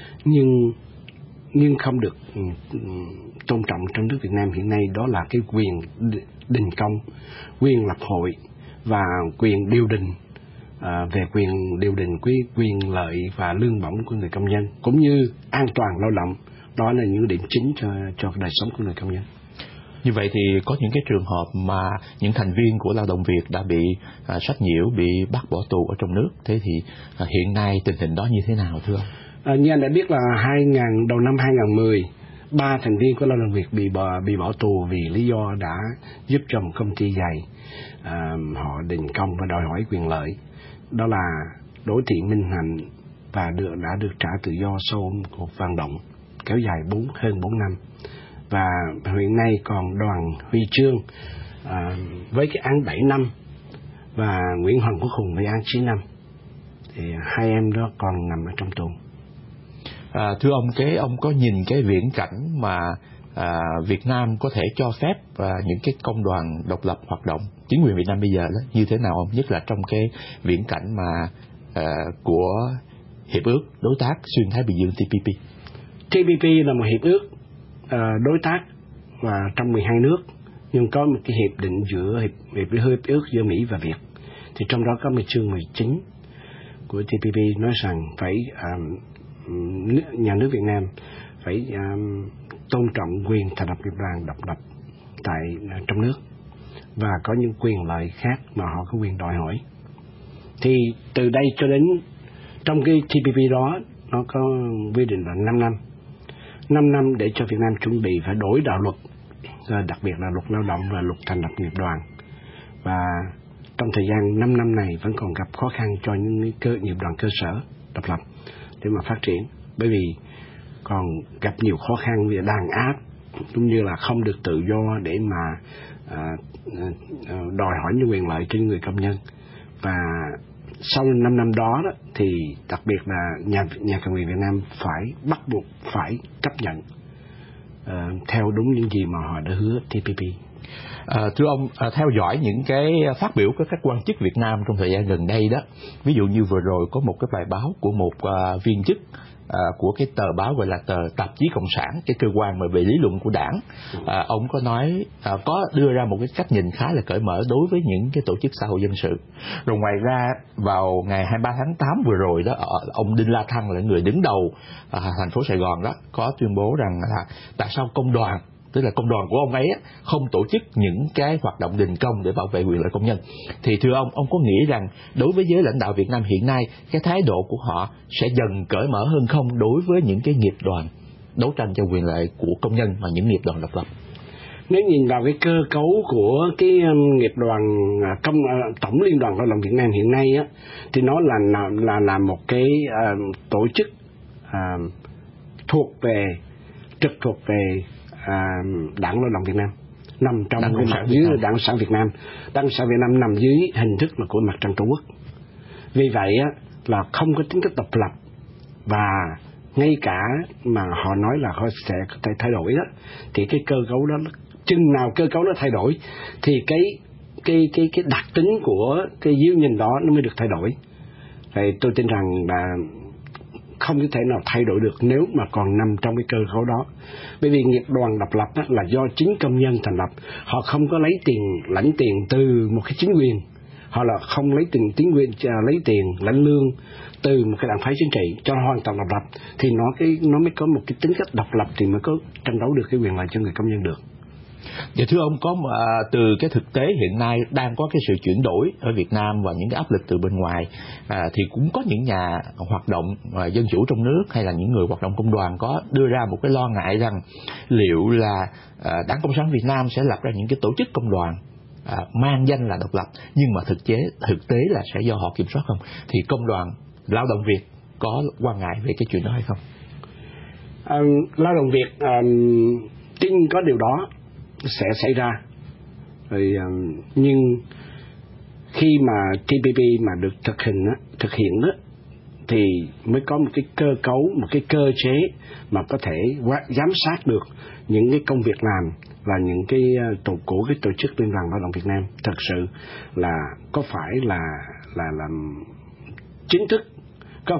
nhưng không được tôn trọng trong nước Việt Nam hiện nay, đó là cái quyền đình công, quyền lập hội và quyền điều đình, về quyền điều đình quyền lợi và lương bổng của người công nhân, cũng như an toàn lao động. Đó là những điểm chính cho đời sống của người công nhân. Như vậy thì có những cái trường hợp mà những thành viên của lao động Việt đã bị sách nhiễu, bị bắt bỏ tù ở trong nước. Thế thì hiện nay tình hình đó như thế nào thưa ông? Như anh đã biết là đầu năm 2010, 3 thành viên của lao động Việt bị bỏ tù vì lý do đã giúp cho một công ty giày họ đình công và đòi hỏi quyền lợi. Đó là Đỗ Thị Minh Hạnh và đã được trả tự do sau cuộc vận động kéo dài hơn 4 năm. Và hiện nay còn Đoàn Huy Chương với cái án 7 năm và Nguyễn Hoàng Quốc Hùng với án 9 năm. Thì hai em đó còn nằm ở trong tù. Thưa ông, ông có nhìn cái viễn cảnh mà Việt Nam có thể cho phép những cái công đoàn độc lập hoạt động, chính quyền Việt Nam bây giờ đó như thế nào ông? Nhất là trong cái viễn cảnh mà của Hiệp ước Đối tác Xuyên Thái Bình Dương TPP. TPP là một hiệp ước đối tác và trong 12 nước, nhưng có một cái hiệp định hiệp ước giữa Mỹ và Việt. Thì trong đó có một chương 19 của TPP nói rằng phải nhà nước Việt Nam phải tôn trọng quyền thành lập nghiệp đoàn độc lập trong nước và có những quyền lợi khác mà họ có quyền đòi hỏi. Thì từ đây cho đến trong cái TPP đó nó có quy định là 5 năm để cho Việt Nam chuẩn bị phải đổi đạo luật, đặc biệt là luật lao động và luật thành lập nghiệp đoàn. Và trong thời gian 5 năm này vẫn còn gặp khó khăn cho những nghiệp đoàn cơ sở độc lập để mà phát triển, bởi vì còn gặp nhiều khó khăn về đàn áp cũng như là không được tự do để mà đòi hỏi những quyền lợi cho những người công nhân. Và sau 5 năm đó thì đặc biệt là nhà cầm quyền Việt Nam bắt buộc phải chấp nhận theo đúng những gì mà họ đã hứa TPP. Thưa ông, theo dõi những cái phát biểu của các quan chức Việt Nam trong thời gian gần đây đó, ví dụ như vừa rồi có một cái bài báo của một viên chức của cái tờ báo gọi là tờ Tạp chí Cộng sản, cái cơ quan mà về lý luận của đảng, ông có nói có đưa ra một cái cách nhìn khá là cởi mở đối với những cái tổ chức xã hội dân sự. Rồi ngoài ra vào ngày 23 tháng 8 vừa rồi đó, ông Đinh La Thăng là người đứng đầu thành phố Sài Gòn đó có tuyên bố rằng là tại sao công đoàn, tức là công đoàn của ông ấy không tổ chức những cái hoạt động đình công để bảo vệ quyền lợi công nhân. Thì thưa ông có nghĩ rằng đối với giới lãnh đạo Việt Nam hiện nay, cái thái độ của họ sẽ dần cởi mở hơn không đối với những cái nghiệp đoàn đấu tranh cho quyền lợi của công nhân và những nghiệp đoàn độc lập? Nếu nhìn vào cái cơ cấu của cái nghiệp đoàn tổng liên đoàn lao động Việt Nam hiện nay á, thì nó là một cái tổ chức trực thuộc về Đảng Lao động Việt Nam, nằm trong cái mặt dưới Đảng Xã Việt Nam. Đảng Xã Việt Nam nằm dưới hình thức là của Mặt trận Tổ quốc. Vì vậy á, là không có tính cách độc lập, và ngay cả mà họ nói là họ sẽ có thể thay đổi đó, thì cái cơ cấu đó, chừng nào cơ cấu nó thay đổi thì cái đặc tính của cái diêu nhìn đó nó mới được thay đổi. Vậy tôi tin rằng là không có thể nào thay đổi được nếu mà còn nằm trong cái cơ cấu đó. Bởi vì nghiệp đoàn độc lập đó là do chính công nhân thành lập, họ không có lãnh tiền từ một cái chính quyền, họ là không lấy tiền lãnh lương từ một cái đảng phái chính trị, cho hoàn toàn độc lập, thì nó mới có một cái tính cách độc lập, thì mới có tranh đấu được cái quyền lợi cho người công nhân được. Dạ thưa ông, có từ cái thực tế hiện nay đang có cái sự chuyển đổi ở Việt Nam và những cái áp lực từ bên ngoài, thì cũng có những nhà hoạt động dân chủ trong nước hay là những người hoạt động công đoàn có đưa ra một cái lo ngại rằng liệu là Đảng Cộng sản Việt Nam sẽ lập ra những cái tổ chức công đoàn mang danh là độc lập, nhưng mà thực tế là sẽ do họ kiểm soát không? Thì công đoàn lao động Việt có quan ngại về cái chuyện đó hay không? Lao động Việt tin có điều đó sẽ xảy ra rồi, nhưng khi mà TPP mà được thực hiện đó, thì mới có một cái cơ cấu, một cái cơ chế mà có thể giám sát được những cái công việc làm và những cái của cái tổ chức Liên đoàn Lao động Việt Nam thật sự là có phải là chính thức, có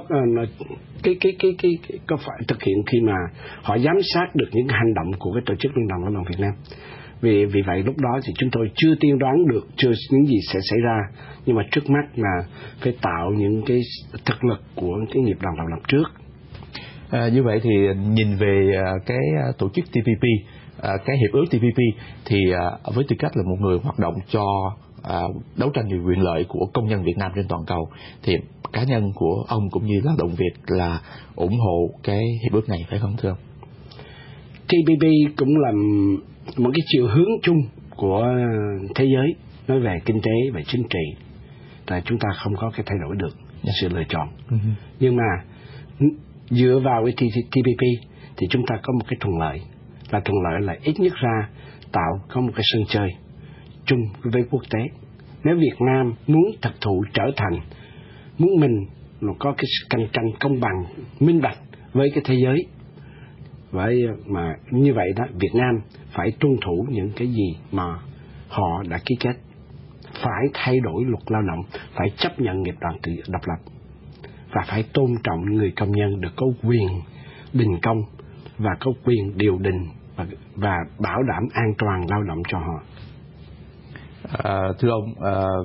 phải thực hiện khi mà họ giám sát được những hành động của cái tổ chức Liên đoàn Lao động Việt Nam. Vì vậy lúc đó thì chúng tôi chưa tiên đoán được những gì sẽ xảy ra, nhưng mà trước mắt là phải tạo những cái thực lực của cái nghiệp đoàn độc lập trước. Như vậy thì nhìn về cái tổ chức TPP, cái hiệp ước TPP, thì với tư cách là một người hoạt động cho đấu tranh vì quyền lợi của công nhân Việt Nam trên toàn cầu, thì cá nhân của ông cũng như lao động Việt là ủng hộ cái hiệp ước này phải không thưa ông? TPP cũng là một cái chiều hướng chung của thế giới nói về kinh tế và chính trị, tại chúng ta không có cái thay đổi được sự lựa chọn. Nhưng mà dựa vào cái TPP thì chúng ta có một cái thuận lợi là ít nhất ra có một cái sân chơi chung với quốc tế. Nếu Việt Nam muốn thực thụ trở thành, muốn mình có cái cạnh tranh công bằng, minh bạch với cái thế giới, vậy mà như vậy đó, Việt Nam phải tuân thủ những cái gì mà họ đã ký kết, phải thay đổi luật lao động, phải chấp nhận nghiệp đoàn tự độc lập, và phải tôn trọng người công nhân được có quyền đình công và có quyền điều đình và bảo đảm an toàn lao động cho họ. Thưa ông,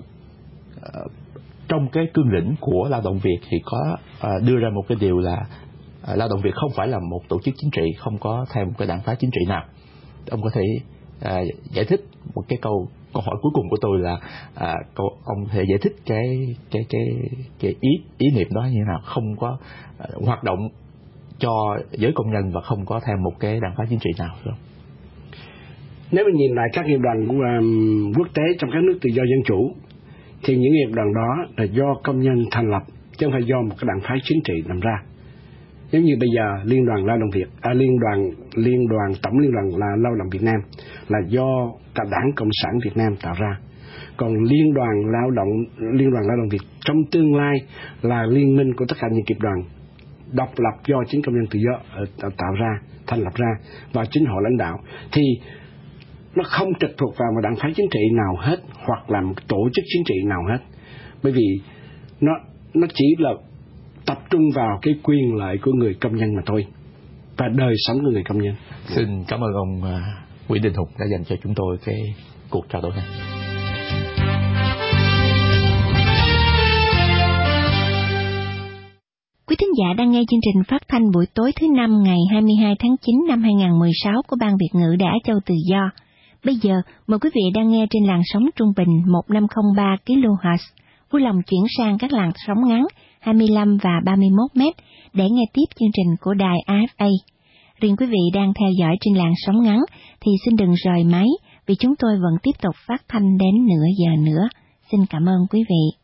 trong cái cương lĩnh của lao động Việt thì có đưa ra một cái điều là lao động Việt không phải là một tổ chức chính trị, không có theo một cái đảng phái chính trị nào. Ông có thể giải thích một cái câu hỏi cuối cùng của tôi là ông có thể giải thích cái ý niệm đó như thế nào, không có hoạt động cho giới công nhân và không có theo một cái đảng phái chính trị nào không? Nếu mình nhìn lại các nghiệp đoàn quốc tế trong các nước tự do dân chủ, thì những nghiệp đoàn đó là do công nhân thành lập, chứ không phải do một cái đảng phái chính trị làm ra. Giống như bây giờ Liên đoàn Lao động Việt, Tổng Liên đoàn Lao động Việt Nam là do cả Đảng Cộng sản Việt Nam tạo ra. Còn Liên đoàn Lao động Việt trong tương lai là liên minh của tất cả những nghiệp đoàn độc lập do chính công nhân tự do tạo ra, thành lập ra và chính họ lãnh đạo, thì nó không trực thuộc vào một đảng phái chính trị nào hết, hoặc là một tổ chức chính trị nào hết, bởi vì nó chỉ là tập trung vào cái quyền lợi của người công nhân mà thôi, và đời sống của người công nhân. Xin cảm ơn ông Nguyễn Đình Hùng đã dành cho chúng tôi cái cuộc trao đổi này. Quý thính giả đang nghe chương trình phát thanh buổi tối thứ Năm ngày 22 tháng 9 năm 2016 của Ban Việt ngữ Đài Á Châu Tự Do. Bây giờ, mời quý vị đang nghe trên làn sóng trung bình 1503 kHz. Vui lòng chuyển sang các làn sóng ngắn 25 và 31 m để nghe tiếp chương trình của đài AFA. Riêng quý vị đang theo dõi trên làn sóng ngắn thì xin đừng rời máy vì chúng tôi vẫn tiếp tục phát thanh đến nửa giờ nữa. Xin cảm ơn quý vị.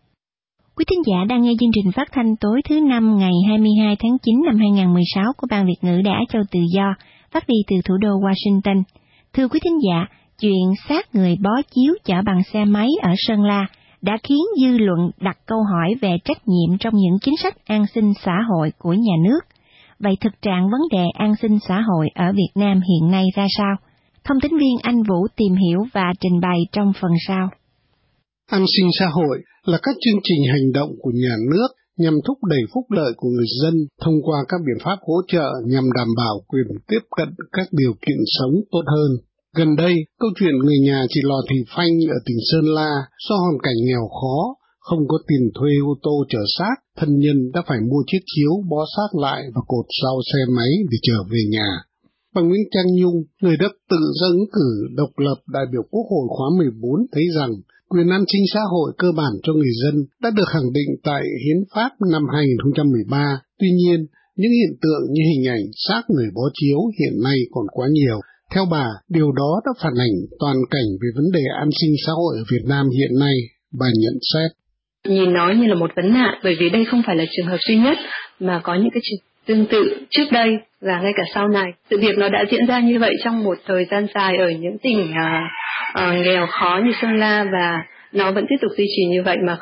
Quý thính giả đang nghe chương trình phát thanh tối thứ Năm ngày 22 tháng 9 năm 2016 của Ban Việt ngữ Đài Á Châu Tự Do, phát đi từ thủ đô Washington. Thưa quý thính giả, chuyện xác người bó chiếu chở bằng xe máy ở Sơn La đã khiến dư luận đặt câu hỏi về trách nhiệm trong những chính sách an sinh xã hội của nhà nước. Vậy thực trạng vấn đề an sinh xã hội ở Việt Nam hiện nay ra sao? Thông tín viên Anh Vũ tìm hiểu và trình bày trong phần sau. An sinh xã hội là các chương trình hành động của nhà nước nhằm thúc đẩy phúc lợi của người dân thông qua các biện pháp hỗ trợ nhằm đảm bảo quyền tiếp cận các điều kiện sống tốt hơn. Gần đây, câu chuyện người nhà chị Lò Thị Phanh ở tỉnh Sơn La do hoàn cảnh nghèo khó, không có tiền thuê ô tô chở xác, thân nhân đã phải mua chiếc chiếu bó xác lại và cột sau xe máy để trở về nhà. Bà Nguyễn Trang Nhung, người đã tự ra ứng cử độc lập đại biểu Quốc hội khóa 14 thấy rằng quyền an sinh xã hội cơ bản cho người dân đã được khẳng định tại Hiến pháp năm 2013. Tuy nhiên, những hiện tượng như hình ảnh xác người bó chiếu hiện nay còn quá nhiều. Theo bà, điều đó đã phản ảnh toàn cảnh về vấn đề an sinh xã hội ở Việt Nam hiện nay. Bà nhận xét. Nhìn nó như là một vấn nạn, bởi vì đây không phải là trường hợp duy nhất, mà có những cái tương tự trước đây và ngay cả sau này. Sự việc nó đã diễn ra như vậy trong một thời gian dài ở những tỉnh nghèo khó như Sơn La, và nó vẫn tiếp tục duy trì như vậy mà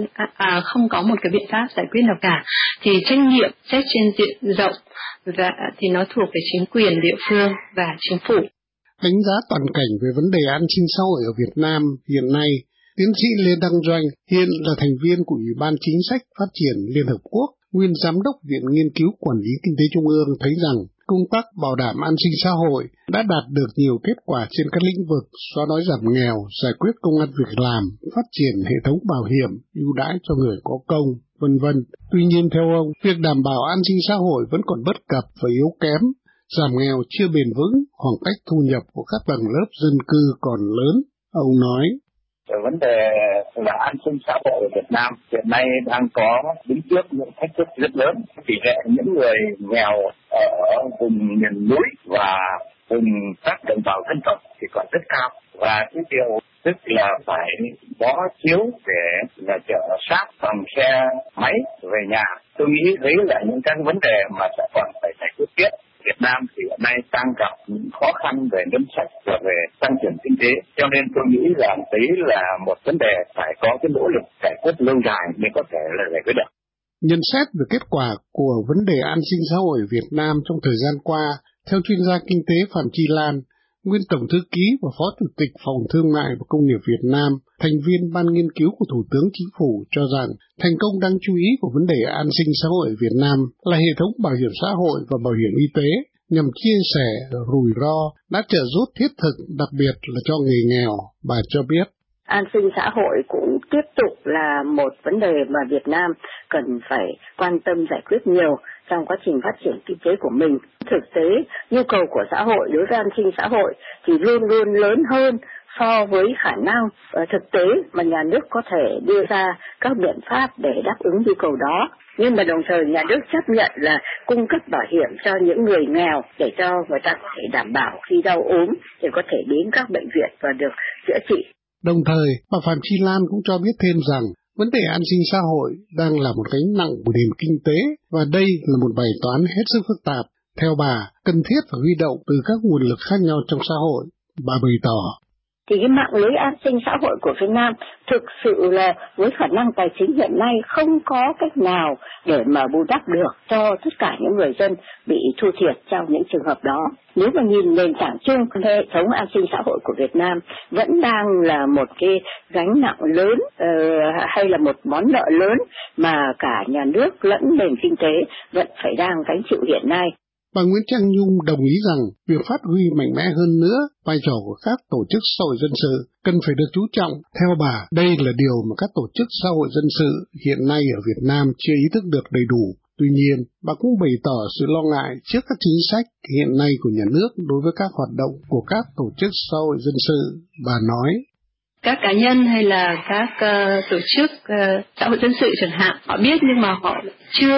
không có một cái biện pháp giải quyết nào cả. Thì trách nhiệm xét trên diện rộng và thì nó thuộc về chính quyền địa phương và chính phủ. Đánh giá toàn cảnh về vấn đề an sinh xã hội ở Việt Nam hiện nay, tiến sĩ Lê Đăng Doanh, hiện là thành viên của Ủy ban Chính sách Phát triển Liên Hợp Quốc, nguyên Giám đốc Viện Nghiên cứu Quản lý Kinh tế Trung ương thấy rằng công tác bảo đảm an sinh xã hội đã đạt được nhiều kết quả trên các lĩnh vực xóa đói giảm nghèo, giải quyết công ăn việc làm, phát triển hệ thống bảo hiểm, ưu đãi cho người có công, v.v. Tuy nhiên theo ông, việc đảm bảo an sinh xã hội vẫn còn bất cập và yếu kém, giảm nghèo chưa bền vững, khoảng cách thu nhập của các tầng lớp dân cư còn lớn. Ông nói, vấn đề là an sinh xã hội ở Việt Nam hiện nay đang có đứng trước những thách thức rất lớn. Tỷ lệ những người nghèo ở vùng miền núi và vùng các đồng bào dân tộc thì còn rất cao, và cái điều tức là phải bó chiếu để là chở xác bằng xe máy về nhà. Tôi nghĩ đấy là những cái vấn đề mà sẽ còn phải giải quyết tiếp. Việt Nam thì hiện nay đang gặp những khó khăn về ngân sách và về tăng trưởng kinh tế, cho nên tôi nghĩ là đấy là một vấn đề phải có cái nỗ lực giải quyết lâu dài mới có thể là giải quyết được. Nhận xét về kết quả của vấn đề an sinh xã hội ở Việt Nam trong thời gian qua, theo chuyên gia kinh tế Phạm Chi Lan, nguyên Tổng thư ký và Phó Chủ tịch Phòng Thương mại và Công nghiệp Việt Nam, thành viên Ban nghiên cứu của Thủ tướng Chính phủ cho rằng thành công đáng chú ý của vấn đề an sinh xã hội ở Việt Nam là hệ thống bảo hiểm xã hội và bảo hiểm y tế nhằm chia sẻ rủi ro đã trợ giúp thiết thực, đặc biệt là cho người nghèo. Bà cho biết. An sinh xã hội cũng tiếp tục là một vấn đề mà Việt Nam cần phải quan tâm giải quyết nhiều trong quá trình phát triển kinh tế của mình. Thực tế, nhu cầu của xã hội đối với an sinh xã hội thì luôn luôn lớn hơn so với khả năng thực tế mà nhà nước có thể đưa ra các biện pháp để đáp ứng nhu cầu đó. Nhưng mà đồng thời nhà nước chấp nhận là cung cấp bảo hiểm cho những người nghèo để cho người ta có thể đảm bảo khi đau ốm thì có thể đến các bệnh viện và được chữa trị. Đồng thời, bà Phạm Chi Lan cũng cho biết thêm rằng vấn đề an sinh xã hội đang là một gánh nặng của nền kinh tế và đây là một bài toán hết sức phức tạp. Theo bà, cần thiết phải huy động từ các nguồn lực khác nhau trong xã hội. Bà bày tỏ. Thì cái mạng lưới an sinh xã hội của Việt Nam thực sự là với khả năng tài chính hiện nay không có cách nào để mà bù đắp được cho tất cả những người dân bị thua thiệt trong những trường hợp đó. Nếu mà nhìn nền tảng chung, hệ thống an sinh xã hội của Việt Nam vẫn đang là một cái gánh nặng lớn hay là một món nợ lớn mà cả nhà nước lẫn nền kinh tế vẫn phải đang gánh chịu hiện nay. Bà Nguyễn Trang Nhung đồng ý rằng việc phát huy mạnh mẽ hơn nữa vai trò của các tổ chức xã hội dân sự cần phải được chú trọng. Theo bà, đây là điều mà các tổ chức xã hội dân sự hiện nay ở Việt Nam chưa ý thức được đầy đủ. Tuy nhiên, bà cũng bày tỏ sự lo ngại trước các chính sách hiện nay của nhà nước đối với các hoạt động của các tổ chức xã hội dân sự. Bà nói, các cá nhân hay là các tổ chức xã hội dân sự chẳng hạn, họ biết nhưng mà họ chưa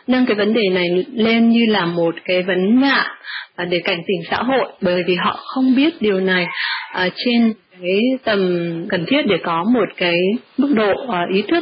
nâng cái vấn đề này lên như là một cái vấn nạn để cảnh tỉnh xã hội, bởi vì họ không biết điều này trên cái tầm cần thiết để có một cái mức độ ý thức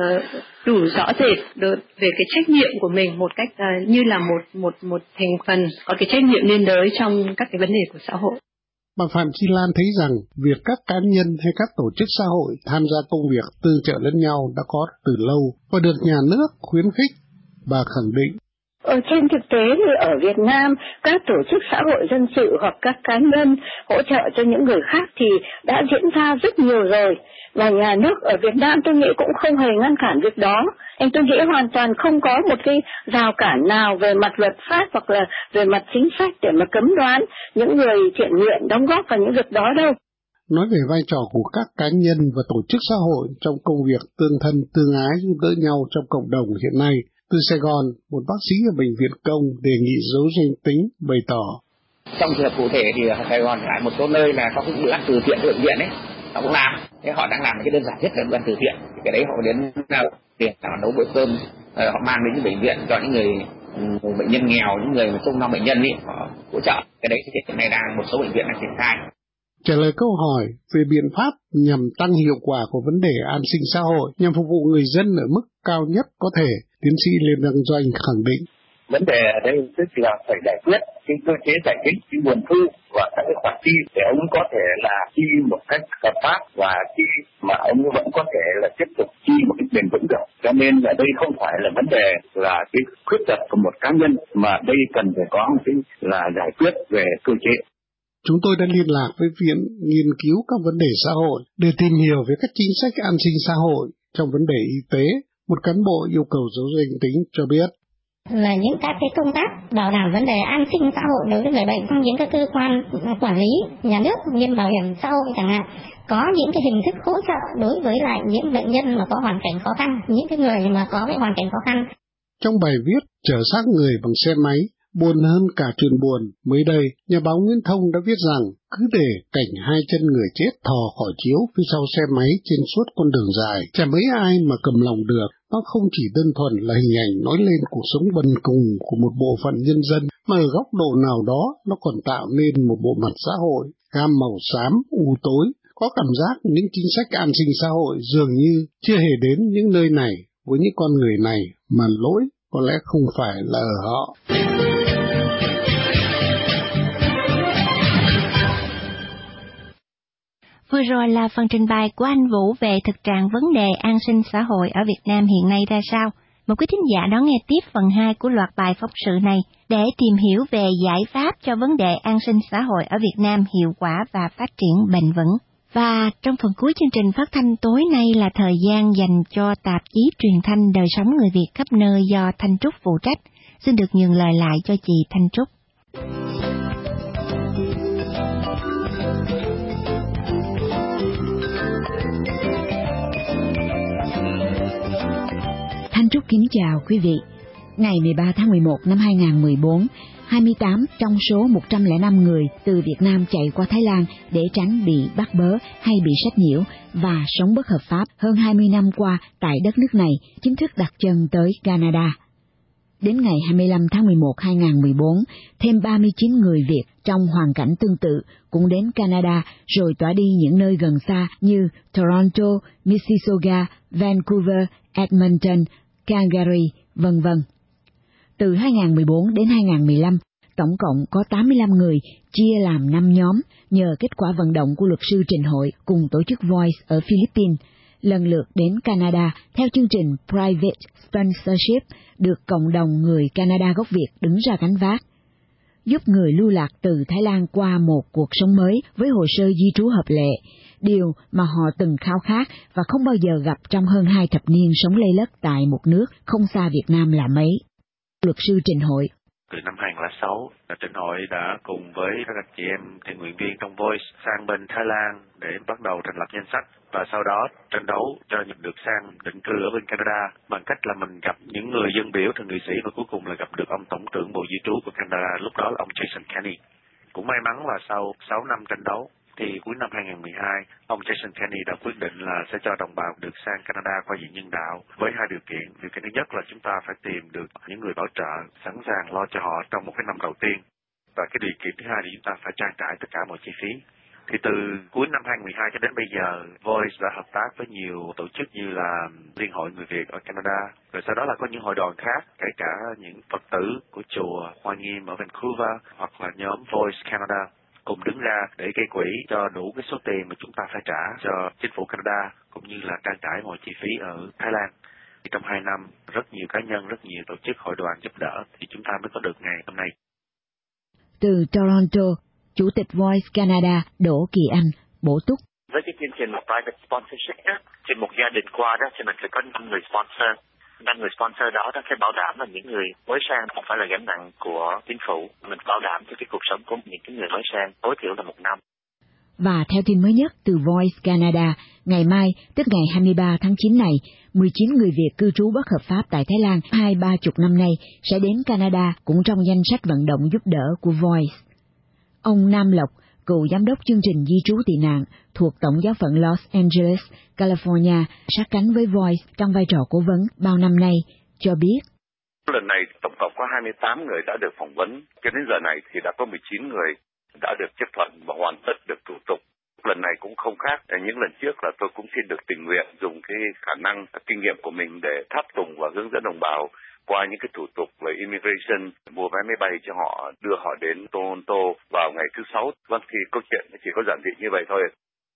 đủ rõ rệt về cái trách nhiệm của mình một cách như là một thành phần có cái trách nhiệm liên đới trong các cái vấn đề của xã hội. Bà Phạm Chi Lan thấy rằng việc các cá nhân hay các tổ chức xã hội tham gia công việc tương trợ lẫn nhau đã có từ lâu và được nhà nước khuyến khích. Bà khẳng định. Ở trên thực tế thì ở Việt Nam, các tổ chức xã hội dân sự hoặc các cá nhân hỗ trợ cho những người khác thì đã diễn ra rất nhiều rồi. Và nhà nước ở Việt Nam tôi nghĩ cũng không hề ngăn cản việc đó. Tôi nghĩ hoàn toàn không có một cái rào cản nào về mặt luật pháp hoặc là về mặt chính sách để mà cấm đoán những người thiện nguyện đóng góp vào những việc đó đâu. Nói về vai trò của các cá nhân và tổ chức xã hội trong công việc tương thân tương ái giúp đỡ nhau trong cộng đồng hiện nay, từ Sài Gòn, một bác sĩ ở bệnh viện công đề nghị giấu danh tính bày tỏ. Trong trường hợp cụ thể thì ở Sài Gòn tại một số nơi là có cái bữa ăn từ thiện của bệnh viện ấy, họ cũng làm. Thế họ đang làm cái đơn giản nhất là bữa ăn từ thiện. Cái đấy họ đến tiền họ nấu bữa cơm, họ mang đến bệnh viện cho những người bệnh nhân nghèo, những người mà trông nom bệnh nhân ấy, họ hỗ trợ. Cái đấy thì hiện nay đang một số bệnh viện đang triển khai. Trả lời câu hỏi về biện pháp nhằm tăng hiệu quả của vấn đề an sinh xã hội nhằm phục vụ người dân ở mức cao nhất có thể, tiến sĩ Lê Đăng Doanh khẳng định. Vấn đề ở đây tức là phải giải quyết cái cơ chế giải quyết cái nguồn thu và các cái khoản chi để ông có thể là chi một cách hợp pháp và chi mà ông vẫn có thể là tiếp tục chi một cách bền vững được. Cho nên ở đây không phải là vấn đề là cái khuyết tật của một cá nhân mà đây cần phải có một cái là giải quyết về cơ chế. Chúng tôi đã liên lạc với Viện Nghiên cứu các vấn đề xã hội để tìm hiểu về các chính sách an sinh xã hội trong vấn đề y tế. Một cán bộ yêu cầu giấu danh tính cho biết. Là những các cái công tác bảo đảm vấn đề an sinh xã hội đối với người bệnh trong những các cơ quan quản lý nhà nước như bảo hiểm xã hội chẳng hạn, có những cái hình thức hỗ trợ đối với lại những bệnh nhân mà có hoàn cảnh khó khăn, những cái người mà có cái hoàn cảnh khó khăn. Trong bài viết chở xác người bằng xe máy, buồn hơn cả chuyện buồn, mới đây, nhà báo Nguyễn Thông đã viết rằng cứ để cảnh hai chân người chết thò khỏi chiếu phía sau xe máy trên suốt con đường dài, chả mấy ai mà cầm lòng được. Nó không chỉ đơn thuần là hình ảnh nói lên cuộc sống bần cùng của một bộ phận nhân dân, mà ở góc độ nào đó nó còn tạo nên một bộ mặt xã hội, gam màu xám, u tối. Có cảm giác những chính sách an sinh xã hội dường như chưa hề đến những nơi này với những con người này, mà lỗi có lẽ không phải là ở họ. Vừa rồi là phần trình bày của anh Vũ về thực trạng vấn đề an sinh xã hội ở Việt Nam hiện nay ra sao. Mời quý thính giả đón nghe tiếp phần 2 của loạt bài phóng sự này để tìm hiểu về giải pháp cho vấn đề an sinh xã hội ở Việt Nam hiệu quả và phát triển bền vững. Và trong phần cuối chương trình phát thanh tối nay là thời gian dành cho tạp chí truyền thanh Đời sống người Việt khắp nơi do Thanh Trúc phụ trách. Xin được nhường lời lại cho chị Thanh Trúc. Thanh Trúc kính chào quý vị. Ngày 13 tháng 11 năm 2014, 28 trong số 105 người từ Việt Nam chạy qua Thái Lan để tránh bị bắt bớ hay bị sách nhiễu và sống bất hợp pháp hơn 20 năm qua tại đất nước này chính thức đặt chân tới Canada. Đến ngày 25 tháng 11 2014, thêm 39 người Việt trong hoàn cảnh tương tự cũng đến Canada rồi tỏa đi những nơi gần xa như Toronto, Mississauga, Vancouver, Edmonton, Calgary, v.v. Từ 2014 đến 2015, tổng cộng có 85 người chia làm 5 nhóm nhờ kết quả vận động của luật sư Trình Hội cùng tổ chức Voice ở Philippines, lần lượt đến Canada theo chương trình Private Sponsorship được cộng đồng người Canada gốc Việt đứng ra gánh vác, giúp người lưu lạc từ Thái Lan qua một cuộc sống mới với hồ sơ di trú hợp lệ, điều mà họ từng khao khát và không bao giờ gặp trong hơn 2 thập niên sống lây lất tại một nước không xa Việt Nam là mấy. Luật sư Trình Hội. Từ năm 2006, Trình Hội đã cùng với các anh chị em thiện nguyện viên trong Voice sang bên Thái Lan để bắt đầu thành lập danh sách và sau đó tranh đấu cho nhận được sang định cư ở bên Canada bằng cách là mình gặp những người dân biểu, thượng nghị sĩ và cuối cùng là gặp được ông Tổng trưởng Bộ Di trú của Canada, lúc đó là ông Jason Kenney. Cũng may mắn là sau 6 năm tranh đấu thì cuối năm 2012, ông Jason Kenney đã quyết định là sẽ cho đồng bào được sang Canada qua diện nhân đạo với hai điều kiện. Điều kiện thứ nhất là chúng ta phải tìm được những người bảo trợ sẵn sàng lo cho họ trong một cái năm đầu tiên. Và cái điều kiện thứ hai là chúng ta phải trang trải tất cả mọi chi phí. Thì từ cuối năm 2012 cho đến bây giờ, Voice đã hợp tác với nhiều tổ chức như là Liên hội Người Việt ở Canada. Rồi sau đó là có những hội đoàn khác, kể cả những Phật tử của chùa Hoa Nghiêm ở Vancouver hoặc là nhóm Voice Canada cùng đứng ra để gây quỹ cho đủ cái số tiền mà chúng ta phải trả cho chính phủ Canada cũng như là trang trải mọi chi phí ở Thái Lan. Thì trong 2 năm, rất nhiều cá nhân, rất nhiều tổ chức hội đoàn giúp đỡ thì chúng ta mới có được ngày hôm nay. Từ Toronto, Chủ tịch Voice Canada Đỗ Kỳ Anh bổ túc. Với cái chương trình private sponsorship đó, trên một gia đình qua đó thì mình phải có 5 người sponsor. 5 người sponsor đó sẽ bảo đảm là những người mới sang không phải là gánh nặng của chính phủ. Mình bảo đảm cho cái cuộc sống của những cái người mới sang tối thiểu là 1 năm. Và theo tin mới nhất từ Voice Canada, ngày mai, tức ngày 23 tháng 9 này, 19 người Việt cư trú bất hợp pháp tại Thái Lan 20-30 năm nay sẽ đến Canada cũng trong danh sách vận động giúp đỡ của Voice. Ông Nam Lộc, cựu giám đốc chương trình di trú tị nạn thuộc Tổng giáo phận Los Angeles, California, sát cánh với Voice trong vai trò cố vấn bao năm nay, cho biết. Lần này tổng cộng có 28 người đã được phỏng vấn, cho đến giờ này thì đã có 19 người đã được chấp thuận và hoàn tất được thủ tục. Lần này cũng không khác những lần trước là tôi cũng xin được tình nguyện dùng cái khả năng, kinh nghiệm của mình để tháp tùng và hướng dẫn đồng bào qua những cái thủ tục về immigration, mua vé máy bay cho họ, đưa họ đến Toronto vào ngày thứ 6. Vâng, thì câu chuyện chỉ có giản dị như vậy thôi.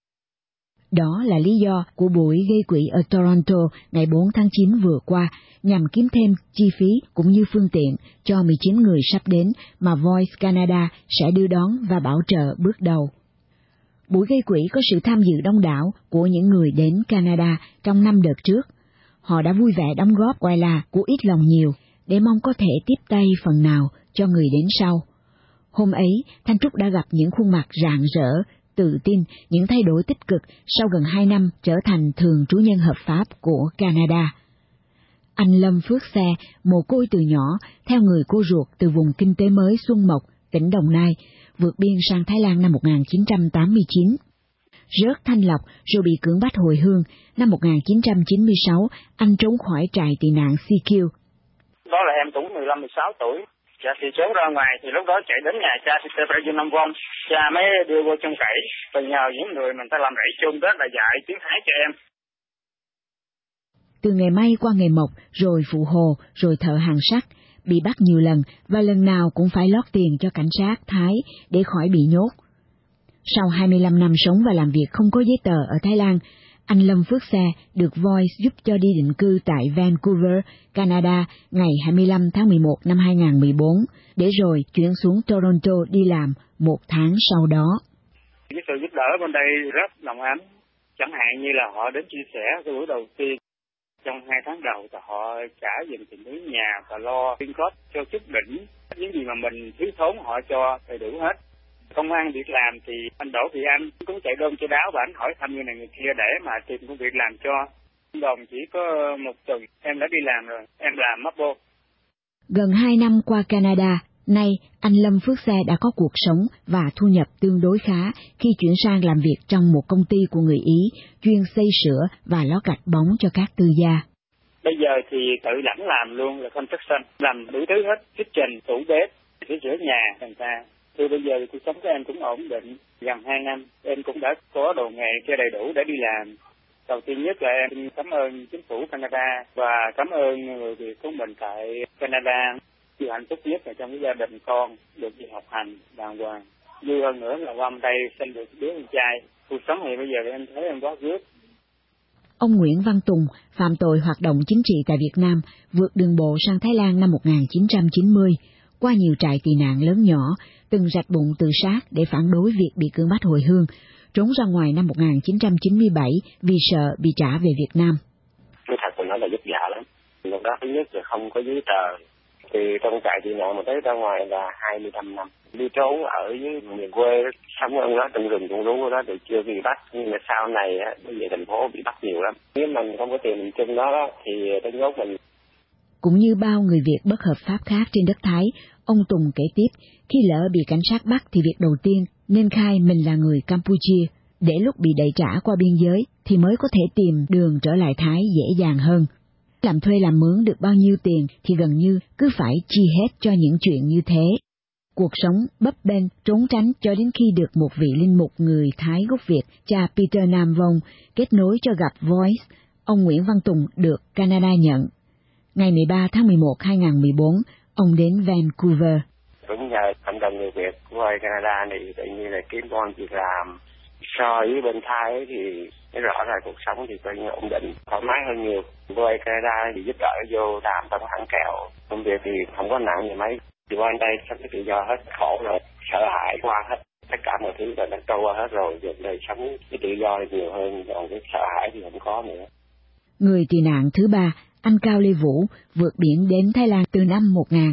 Đó là lý do của buổi gây quỹ ở Toronto ngày 4 tháng 9 vừa qua, nhằm kiếm thêm chi phí cũng như phương tiện cho 19 người sắp đến mà Voice Canada sẽ đưa đón và bảo trợ bước đầu. Buổi gây quỹ có sự tham dự đông đảo của những người đến Canada trong 5 đợt trước. Họ đã vui vẻ đóng góp gọi là của ít lòng nhiều, để mong có thể tiếp tay phần nào cho người đến sau. Hôm ấy, Thanh Trúc đã gặp những khuôn mặt rạng rỡ, tự tin, những thay đổi tích cực sau gần 2 năm trở thành thường trú nhân hợp pháp của Canada. Anh Lâm Phước Xe, mồ côi từ nhỏ, theo người cô ruột từ vùng kinh tế mới Xuân Mộc, tỉnh Đồng Nai, vượt biên sang Thái Lan năm 1989. Rớt Thanh Lọc rồi bị cưỡng bắt hồi hương, năm 1996, anh trốn khỏi trại tị nạn CQ. Đó là em cũng 15-16 tuổi. Dạ thì trốn ra ngoài thì lúc đó chạy đến nhà cha thì tôi phải vô Nam Vong. Cha mới đưa vô trong cẩy, rồi nhờ những người mình ta làm rẫy chung rất là dạy tiếng Thái cho em. Từ nghề may qua nghề mộc, rồi phụ hồ, rồi thợ hàn sắt, bị bắt nhiều lần và lần nào cũng phải lót tiền cho cảnh sát Thái để khỏi bị nhốt. Sau 25 năm sống và làm việc không có giấy tờ ở Thái Lan, anh Lâm Phước Xe được Voice giúp cho đi định cư tại Vancouver, Canada ngày 25 tháng 11 năm 2014, để rồi chuyển xuống Toronto đi làm 1 tháng sau đó. Cái sự giúp đỡ bên đây rất nồng ấm, chẳng hạn như là họ đến chia sẻ cái buổi đầu tiên. Trong 2 tháng đầu thì họ trả dùm tiền thuế nhà và lo quyên góp cho chức đỉnh. Những gì mà mình thiếu thốn họ cho đầy đủ hết. Công an việc làm thì anh Đỗ Thị Anh cũng chạy đôn chạy đáo và anh hỏi thăm người này người kia để mà tìm công việc làm cho. Đồng chỉ có 1 tuần em đã đi làm rồi, em làm mắp vô. Gần 2 năm qua Canada, nay anh Lâm Phước Xe đã có cuộc sống và thu nhập tương đối khá khi chuyển sang làm việc trong một công ty của người Ý chuyên xây sửa và lót gạch bóng cho các tư gia. Bây giờ thì tự lãnh làm luôn là construction, làm đủ thứ hết, kitchen, tủ bếp, sửa chữa nhà thành ra. Thì bây giờ cuộc sống của em cũng ổn định, gần 2 năm em cũng đã có đồ nghề cho đầy đủ để đi làm. Đầu tiên nhất là em cảm ơn chính phủ Canada và cảm ơn người Việt của mình tại Canada. Điều hạnh phúc nhất là trong cái gia đình con được đi học hành đàng hoàng. Vui hơn nữa là qua đây sinh được đứa con trai. Cuộc sống này bây giờ em thấy em quá good. Ông Nguyễn Văn Tùng phạm tội hoạt động chính trị tại Việt Nam, vượt đường bộ sang Thái Lan năm 1990, qua nhiều trại tị nạn lớn nhỏ, từng rạch bụng tự sát để phản đối việc bị cưỡng bắt hồi hương, trốn ra ngoài năm 1997 vì sợ bị trả về Việt Nam. Cái thật của nó là vất vả lắm. Lúc đó thứ nhất là không có giấy tờ. Thì trong trại tị nạn mà tới ra ngoài là 25 năm. Đi trốn ở dưới miền quê, sống ở đó trong rừng trong rú đó thì chưa bị bắt. Nhưng mà sau này á, về thành phố bị bắt nhiều lắm. Nếu mình không có tiền mình chung đó thì tới nhốt mình. Cũng như bao người Việt bất hợp pháp khác trên đất Thái, ông Tùng kể tiếp, khi lỡ bị cảnh sát bắt thì việc đầu tiên nên khai mình là người Campuchia, để lúc bị đẩy trả qua biên giới thì mới có thể tìm đường trở lại Thái dễ dàng hơn. Làm thuê làm mướn được bao nhiêu tiền thì gần như cứ phải chi hết cho những chuyện như thế. Cuộc sống bấp bênh, trốn tránh cho đến khi được một vị linh mục người Thái gốc Việt, cha Peter Nam Vong, kết nối cho gặp Voice, ông Nguyễn Văn Tùng được Canada nhận. Ngày 13 tháng 11, 2014, ông đến Vancouver. Cũng nhờ cộng đồng người Việt của Canada này tự nhiên là kiếm công việc làm. So với bên Thái thì cái rõ ràng cuộc sống thì coi như ổn định, thoải mái hơn nhiều. Vô Canada thì giúp đỡ vô làm trong hãng kẹo, công việc thì không có nặng gì mấy. Thì qua đây sống cái tự do hết, khổ rồi, sợ hãi qua hết, tất cả mọi thứ đã trôi qua hết rồi, giờ đây sống cái tự do nhiều hơn, còn cái sợ hãi thì không có nữa. Người tị nạn thứ ba, anh Cao Lê Vũ, vượt biển đến Thái Lan từ năm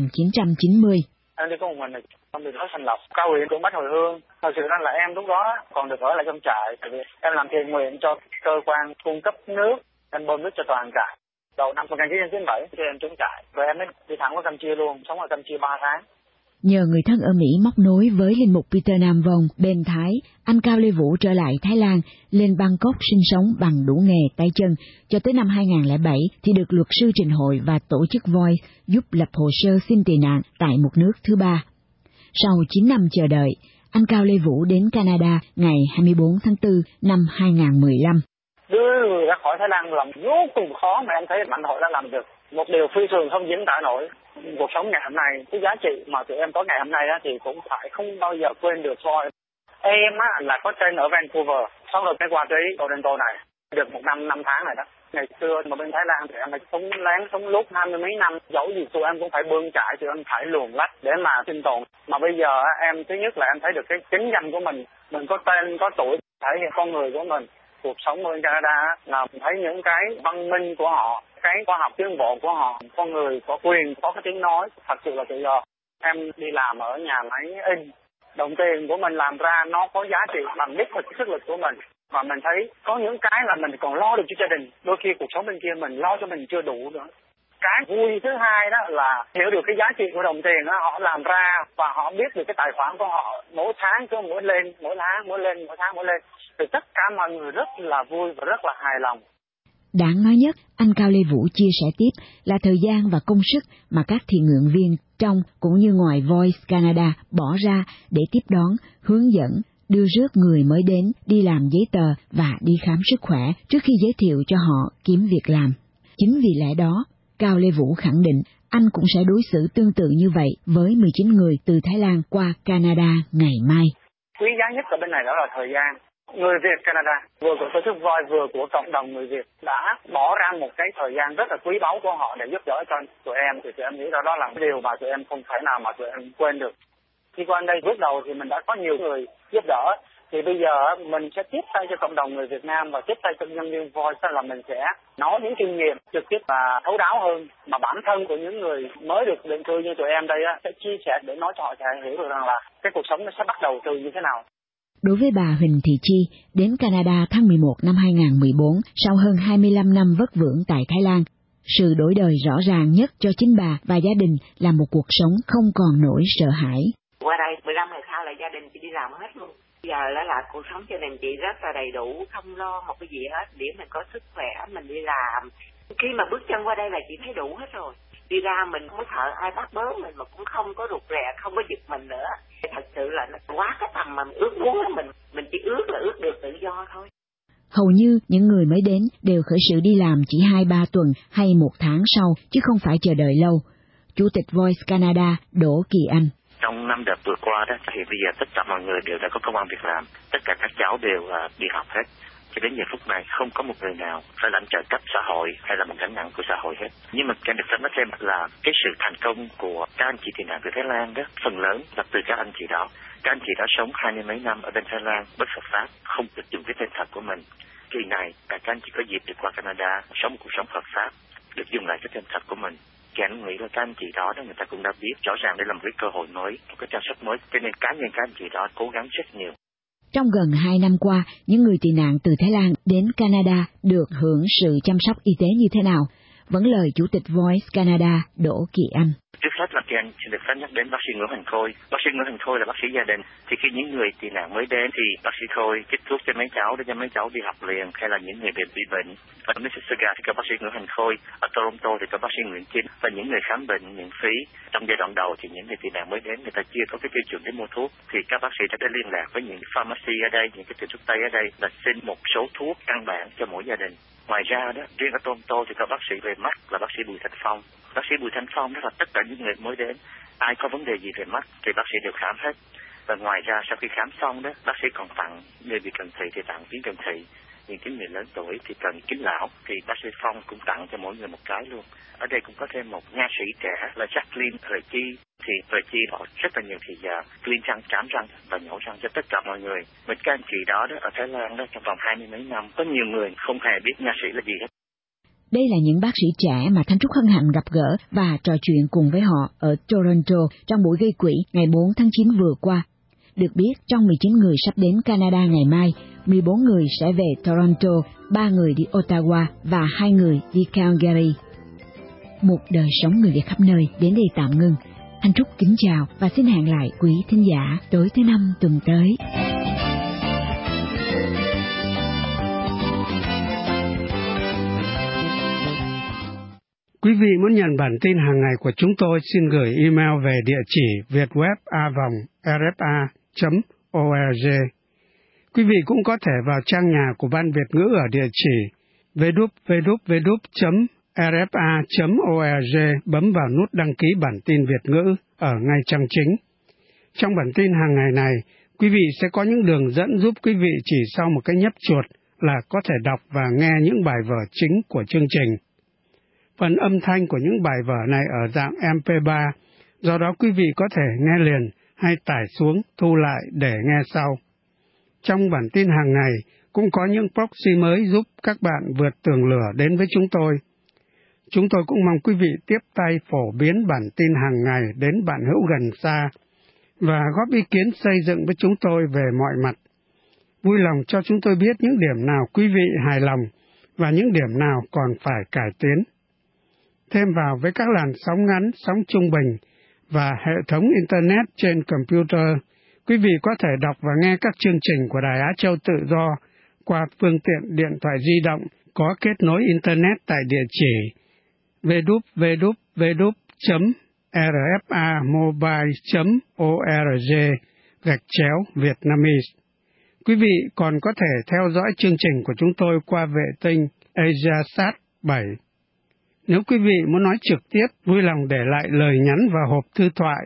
1990. Em đi có một mình này, không được hết thành lập. Cao huyện cũng bắt hồi hương. Thật sự là em lúc đó còn được ở lại trong trại, tại vì em làm thiện nguyện cho cơ quan cung cấp nước, em bơm nước cho toàn trại. Đầu năm 1997 thì em trốn trại, rồi em mới đi thẳng qua Campuchia luôn, sống ở Campuchia 3 tháng. Nhờ người thân ở Mỹ móc nối với linh mục Peter Nam Vong bên Thái, anh Cao Lê Vũ trở lại Thái Lan, lên Bangkok sinh sống bằng đủ nghề tay chân. Cho tới năm 2007 thì được luật sư trình hội và tổ chức Voice giúp lập hồ sơ xin tị nạn tại một nước thứ ba. Sau 9 năm chờ đợi, anh Cao Lê Vũ đến Canada ngày 24 tháng 4 năm 2015. Đưa người ra khỏi Thái Lan làm vô cùng khó mà em thấy Mạnh Hội đã làm được. Một điều phi thường không diễn tả nổi. Cuộc sống ngày hôm nay, cái giá trị mà tụi em có ngày hôm nay á, thì cũng phải không bao giờ quên được thôi. Em á, là có tên ở Vancouver, sau rồi cái qua tới Toronto này, được 1 năm 5 tháng này đó. Ngày xưa mà bên Thái Lan thì em phải sống lén, sống lút 20 mấy năm, dẫu gì tụi em cũng phải bươn trải, tụi em phải luồn lách để mà sinh tồn. Mà bây giờ á, em thứ nhất là em thấy được cái chính danh của mình có tên, có tuổi, thể hiện con người của mình. Cuộc sống ở Canada là thấy những cái văn minh của họ, cái khoa học tiến bộ của họ, con người có quyền, có cái tiếng nói, thật sự là tự do. Em đi làm ở nhà máy in, đồng tiền của mình làm ra nó có giá trị bằng đích thực sức lực của mình. Và mình thấy có những cái là mình còn lo được cho gia đình, đôi khi cuộc sống bên kia mình lo cho mình chưa đủ nữa. Cái vui thứ hai đó là hiểu được cái giá trị của đồng tiền đó, họ làm ra và họ biết được cái tài khoản của họ mỗi tháng cứ mỗi lên, mỗi tháng mỗi lên, mỗi tháng mỗi lên. Thì tất cả mọi người rất là vui và rất là hài lòng. Đáng nói nhất, anh Cao Lê Vũ chia sẻ tiếp là thời gian và công sức mà các thiện nguyện viên trong cũng như ngoài Voice Canada bỏ ra để tiếp đón, hướng dẫn, đưa rước người mới đến đi làm giấy tờ và đi khám sức khỏe trước khi giới thiệu cho họ kiếm việc làm. Chính vì lẽ đó, Cao Lê Vũ khẳng định anh cũng sẽ đối xử tương tự như vậy với 19 người từ Thái Lan qua Canada ngày mai. Quý giá nhất ở bên này đó là thời gian. Người Việt Canada, vừa của tổ chức Voice, vừa của cộng đồng người Việt đã bỏ ra một cái thời gian rất là quý báu của họ để giúp đỡ cho tụi em. Thì tụi em nghĩ đó là cái điều mà tụi em không thể nào mà tụi em quên được. Khi qua đây bước đầu thì mình đã có nhiều người giúp đỡ. Thì bây giờ mình sẽ tiếp tay cho cộng đồng người Việt Nam và tiếp tay cho nhân viên Voice, là mình sẽ nói những kinh nghiệm trực tiếp và thấu đáo hơn mà bản thân của những người mới được định cư như tụi em đây sẽ chia sẻ để nói cho họ hiểu được rằng là cái cuộc sống nó sẽ bắt đầu từ như thế nào. Đối với bà Huỳnh Thị Chi, đến Canada tháng 11 năm 2014, sau hơn 25 năm vất vưởng tại Thái Lan, sự đổi đời rõ ràng nhất cho chính bà và gia đình là một cuộc sống không còn nỗi sợ hãi. Qua đây 15 ngày sau là gia đình chị đi làm hết luôn. Giờ là cuộc sống gia đình chị rất là đầy đủ, không lo một cái gì hết, để mình có sức khỏe mình đi làm. Khi mà bước chân qua đây là chị thấy đủ hết rồi. Đi ra mình không sợ ai bắt bớ mình, mà cũng không có rụt rè, không có giật mình nữa. Thật sự là nó quá cái tầm mà ước muốn mình chỉ ước là ước được tự do thôi. Hầu như những người mới đến đều khởi sự đi làm chỉ 2-3 tuần hay 1 tháng sau, chứ không phải chờ đợi lâu. Chủ tịch Voice Canada Đỗ Kỳ Anh. Trong năm đợt vừa qua đó thì bây giờ tất cả mọi người đều đã có công ăn việc làm, tất cả các cháu đều đi học hết. Cho đến giờ phút này không có một người nào phải lãnh trợ cấp xã hội hay là một gánh nặng của xã hội hết. Nhưng mà cái được nói thêm là cái sự thành công của các anh chị tị nạn từ Thái Lan đó, phần lớn là từ các anh chị đó. Các anh chị đã sống 20 mấy năm ở bên Thái Lan bất hợp pháp, không được dùng cái tên thật của mình. Kỳ này các anh chị có dịp được qua Canada sống một cuộc sống hợp pháp, được dùng lại cái tên thật của mình. Thì anh nghĩ là các anh chị đó người ta cũng đã biết rõ ràng đây là một cái cơ hội mới, một cái trang sách mới, cho nên cá nhân các anh chị đó cố gắng rất nhiều. Trong gần 2 năm qua, những người tị nạn từ Thái Lan đến Canada được hưởng sự chăm sóc y tế như thế nào? Vẫn lời Chủ tịch Voice Canada Đỗ Kỳ Anh. Trước hết là anh xin được phép nhắc đến bác sĩ Nguyễn Hoàng Khôi. Bác sĩ Nguyễn Hoàng Khôi là bác sĩ gia đình. Thì khi những người tị nạn mới đến thì bác sĩ Khôi chích thuốc cho mấy cháu để cho mấy cháu đi học liền, hay là những người bị bệnh. Ở Mississauga thì có bác sĩ Nguyễn Hoàng Khôi, ở Toronto thì có bác sĩ Nguyễn Chính, và những người khám bệnh miễn phí. Trong giai đoạn đầu thì những người tị nạn mới đến người ta chưa có cái tiêu chuẩn để mua thuốc, thì các bác sĩ đã liên lạc với những pharmacy ở đây, những cái tiệm thuốc tây ở đây là xin một số thuốc căn bản cho mỗi gia đình. Ngoài ra đó, riêng ở Toronto thì có bác sĩ về mắt là bác sĩ Bùi Thanh Phong. Bác sĩ Bùi Thanh Phong đó là tất cả những người mới đến, ai có vấn đề gì về mắt thì bác sĩ đều khám hết. Và ngoài ra sau khi khám xong đó, bác sĩ còn tặng người bị cận thị thì tặng kính cận thị, những cái người lớn tuổi thì cần kính lão thì bác sĩ Phong cũng tặng cho mỗi người một cái luôn. Ở đây cũng có thêm một nha sĩ trẻ là Jacqueline Huệ Chi, thì Huệ Chi bỏ rất là nhiều thời giờ clean răng, trám răng và nhổ răng cho tất cả mọi người. Mấy các anh chị đó ở Thái Lan đó trong vòng 20 mấy năm có nhiều người không hề biết nha sĩ là gì hết. Đây là những bác sĩ trẻ mà Thanh Trúc hân hạnh gặp gỡ và trò chuyện cùng với họ ở Toronto trong buổi gây quỹ ngày 4 tháng 9 vừa qua. Được biết, trong 19 người sắp đến Canada ngày mai, 14 người sẽ về Toronto, 3 người đi Ottawa và 2 người đi Calgary. Một đời sống người Việt khắp nơi đến đây tạm ngưng. Thanh Trúc kính chào và xin hẹn lại quý thính giả tối thứ Năm tuần tới. Quý vị muốn nhận bản tin hàng ngày của chúng tôi, xin gửi email về địa chỉ vietweb@rfa.org. Quý vị cũng có thể vào trang nhà của Ban Việt ngữ ở địa chỉ www.rfa.org, bấm vào nút đăng ký bản tin Việt ngữ ở ngay trang chính. Trong bản tin hàng ngày này, quý vị sẽ có những đường dẫn giúp quý vị chỉ sau một cái nhấp chuột là có thể đọc và nghe những bài vở chính của chương trình. Phần âm thanh của những bài vở này ở dạng MP3, do đó quý vị có thể nghe liền hay tải xuống, thu lại để nghe sau. Trong bản tin hàng ngày cũng có những proxy mới giúp các bạn vượt tường lửa đến với chúng tôi. Chúng tôi cũng mong quý vị tiếp tay phổ biến bản tin hàng ngày đến bạn hữu gần xa và góp ý kiến xây dựng với chúng tôi về mọi mặt. Vui lòng cho chúng tôi biết những điểm nào quý vị hài lòng và những điểm nào còn phải cải tiến. Thêm vào với các làn sóng ngắn, sóng trung bình và hệ thống Internet trên computer, quý vị có thể đọc và nghe các chương trình của Đài Á Châu Tự Do qua phương tiện điện thoại di động có kết nối Internet tại địa chỉ www.rfamobile.org/Vietnamese. Quý vị còn có thể theo dõi chương trình của chúng tôi qua vệ tinh AsiaSat 7. Nếu quý vị muốn nói trực tiếp, vui lòng để lại lời nhắn vào hộp thư thoại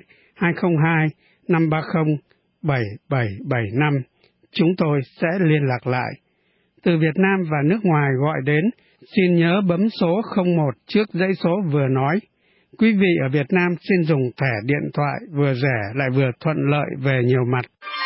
202-530-7775. Chúng tôi sẽ liên lạc lại. Từ Việt Nam và nước ngoài gọi đến, xin nhớ bấm số 01 trước dãy số vừa nói. Quý vị ở Việt Nam xin dùng thẻ điện thoại vừa rẻ lại vừa thuận lợi về nhiều mặt.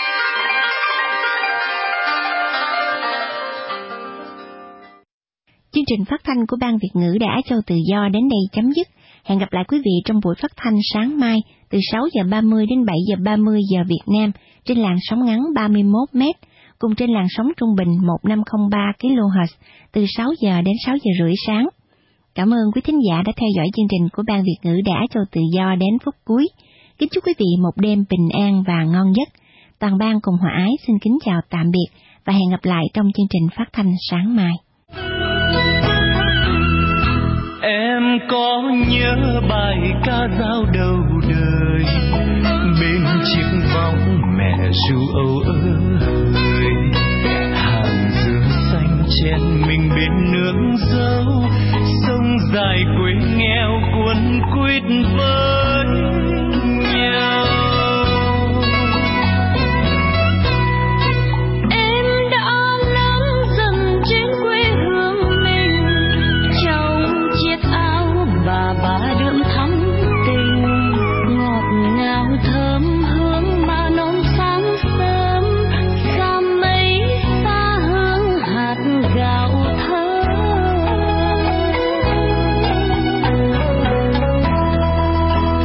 Chương trình phát thanh của Ban Việt ngữ Đài Á Châu Tự Do đến đây chấm dứt. Hẹn gặp lại quý vị trong buổi phát thanh sáng mai từ 6:30 đến 7:30 giờ Việt Nam trên làn sóng ngắn 31 m, cùng trên làn sóng trung bình 1503 kHz từ 6 giờ đến 6 giờ rưỡi sáng. Cảm ơn quý thính giả đã theo dõi chương trình của Ban Việt ngữ Đài Á Châu Tự Do đến phút cuối. Kính chúc quý vị một đêm bình an và ngon giấc. Toàn ban cùng Hòa Ái xin kính chào tạm biệt và hẹn gặp lại trong chương trình phát thanh sáng mai. Em có nhớ bài ca dao đầu đời bên chiếc võng mẹ ru âu ơi, hàng dừa xanh chen mình bên nương dâu, sông dài quê nghèo cuốn quýt với nhau. Bà đượm thắm tình ngọt ngào thơm hương mà non sáng sớm, xa mây xa hương hạt gạo thơm.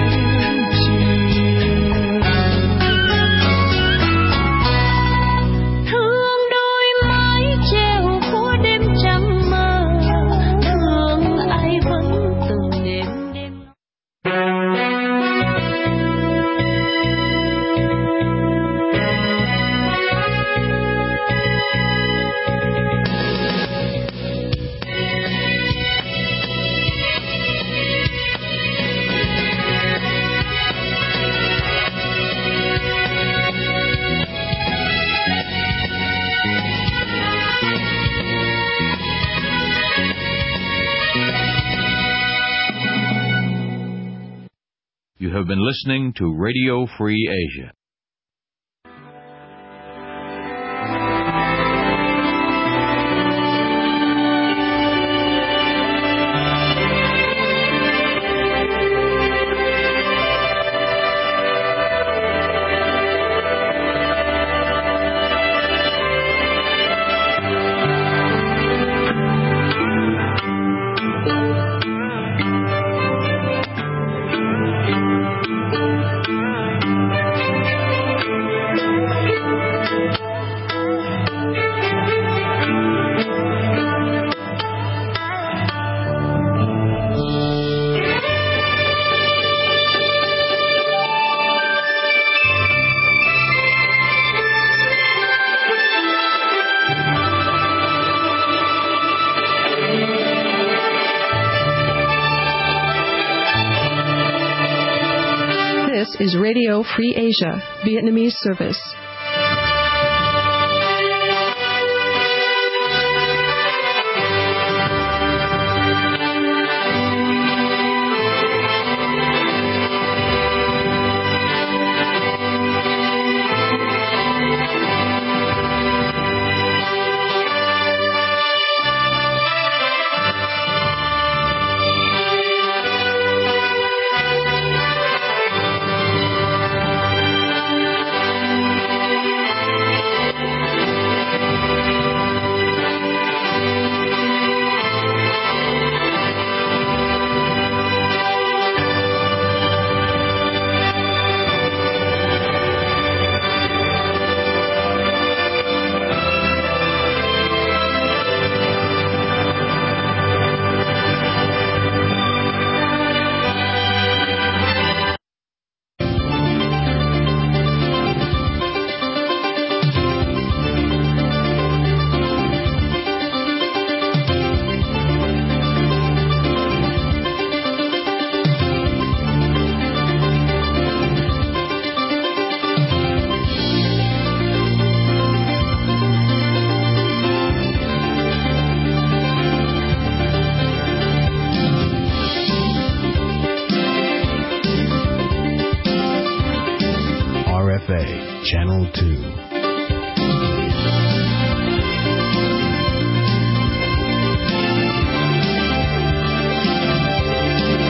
You have been listening to Radio Free Asia. This is Radio Free Asia, Vietnamese service. Channel 2.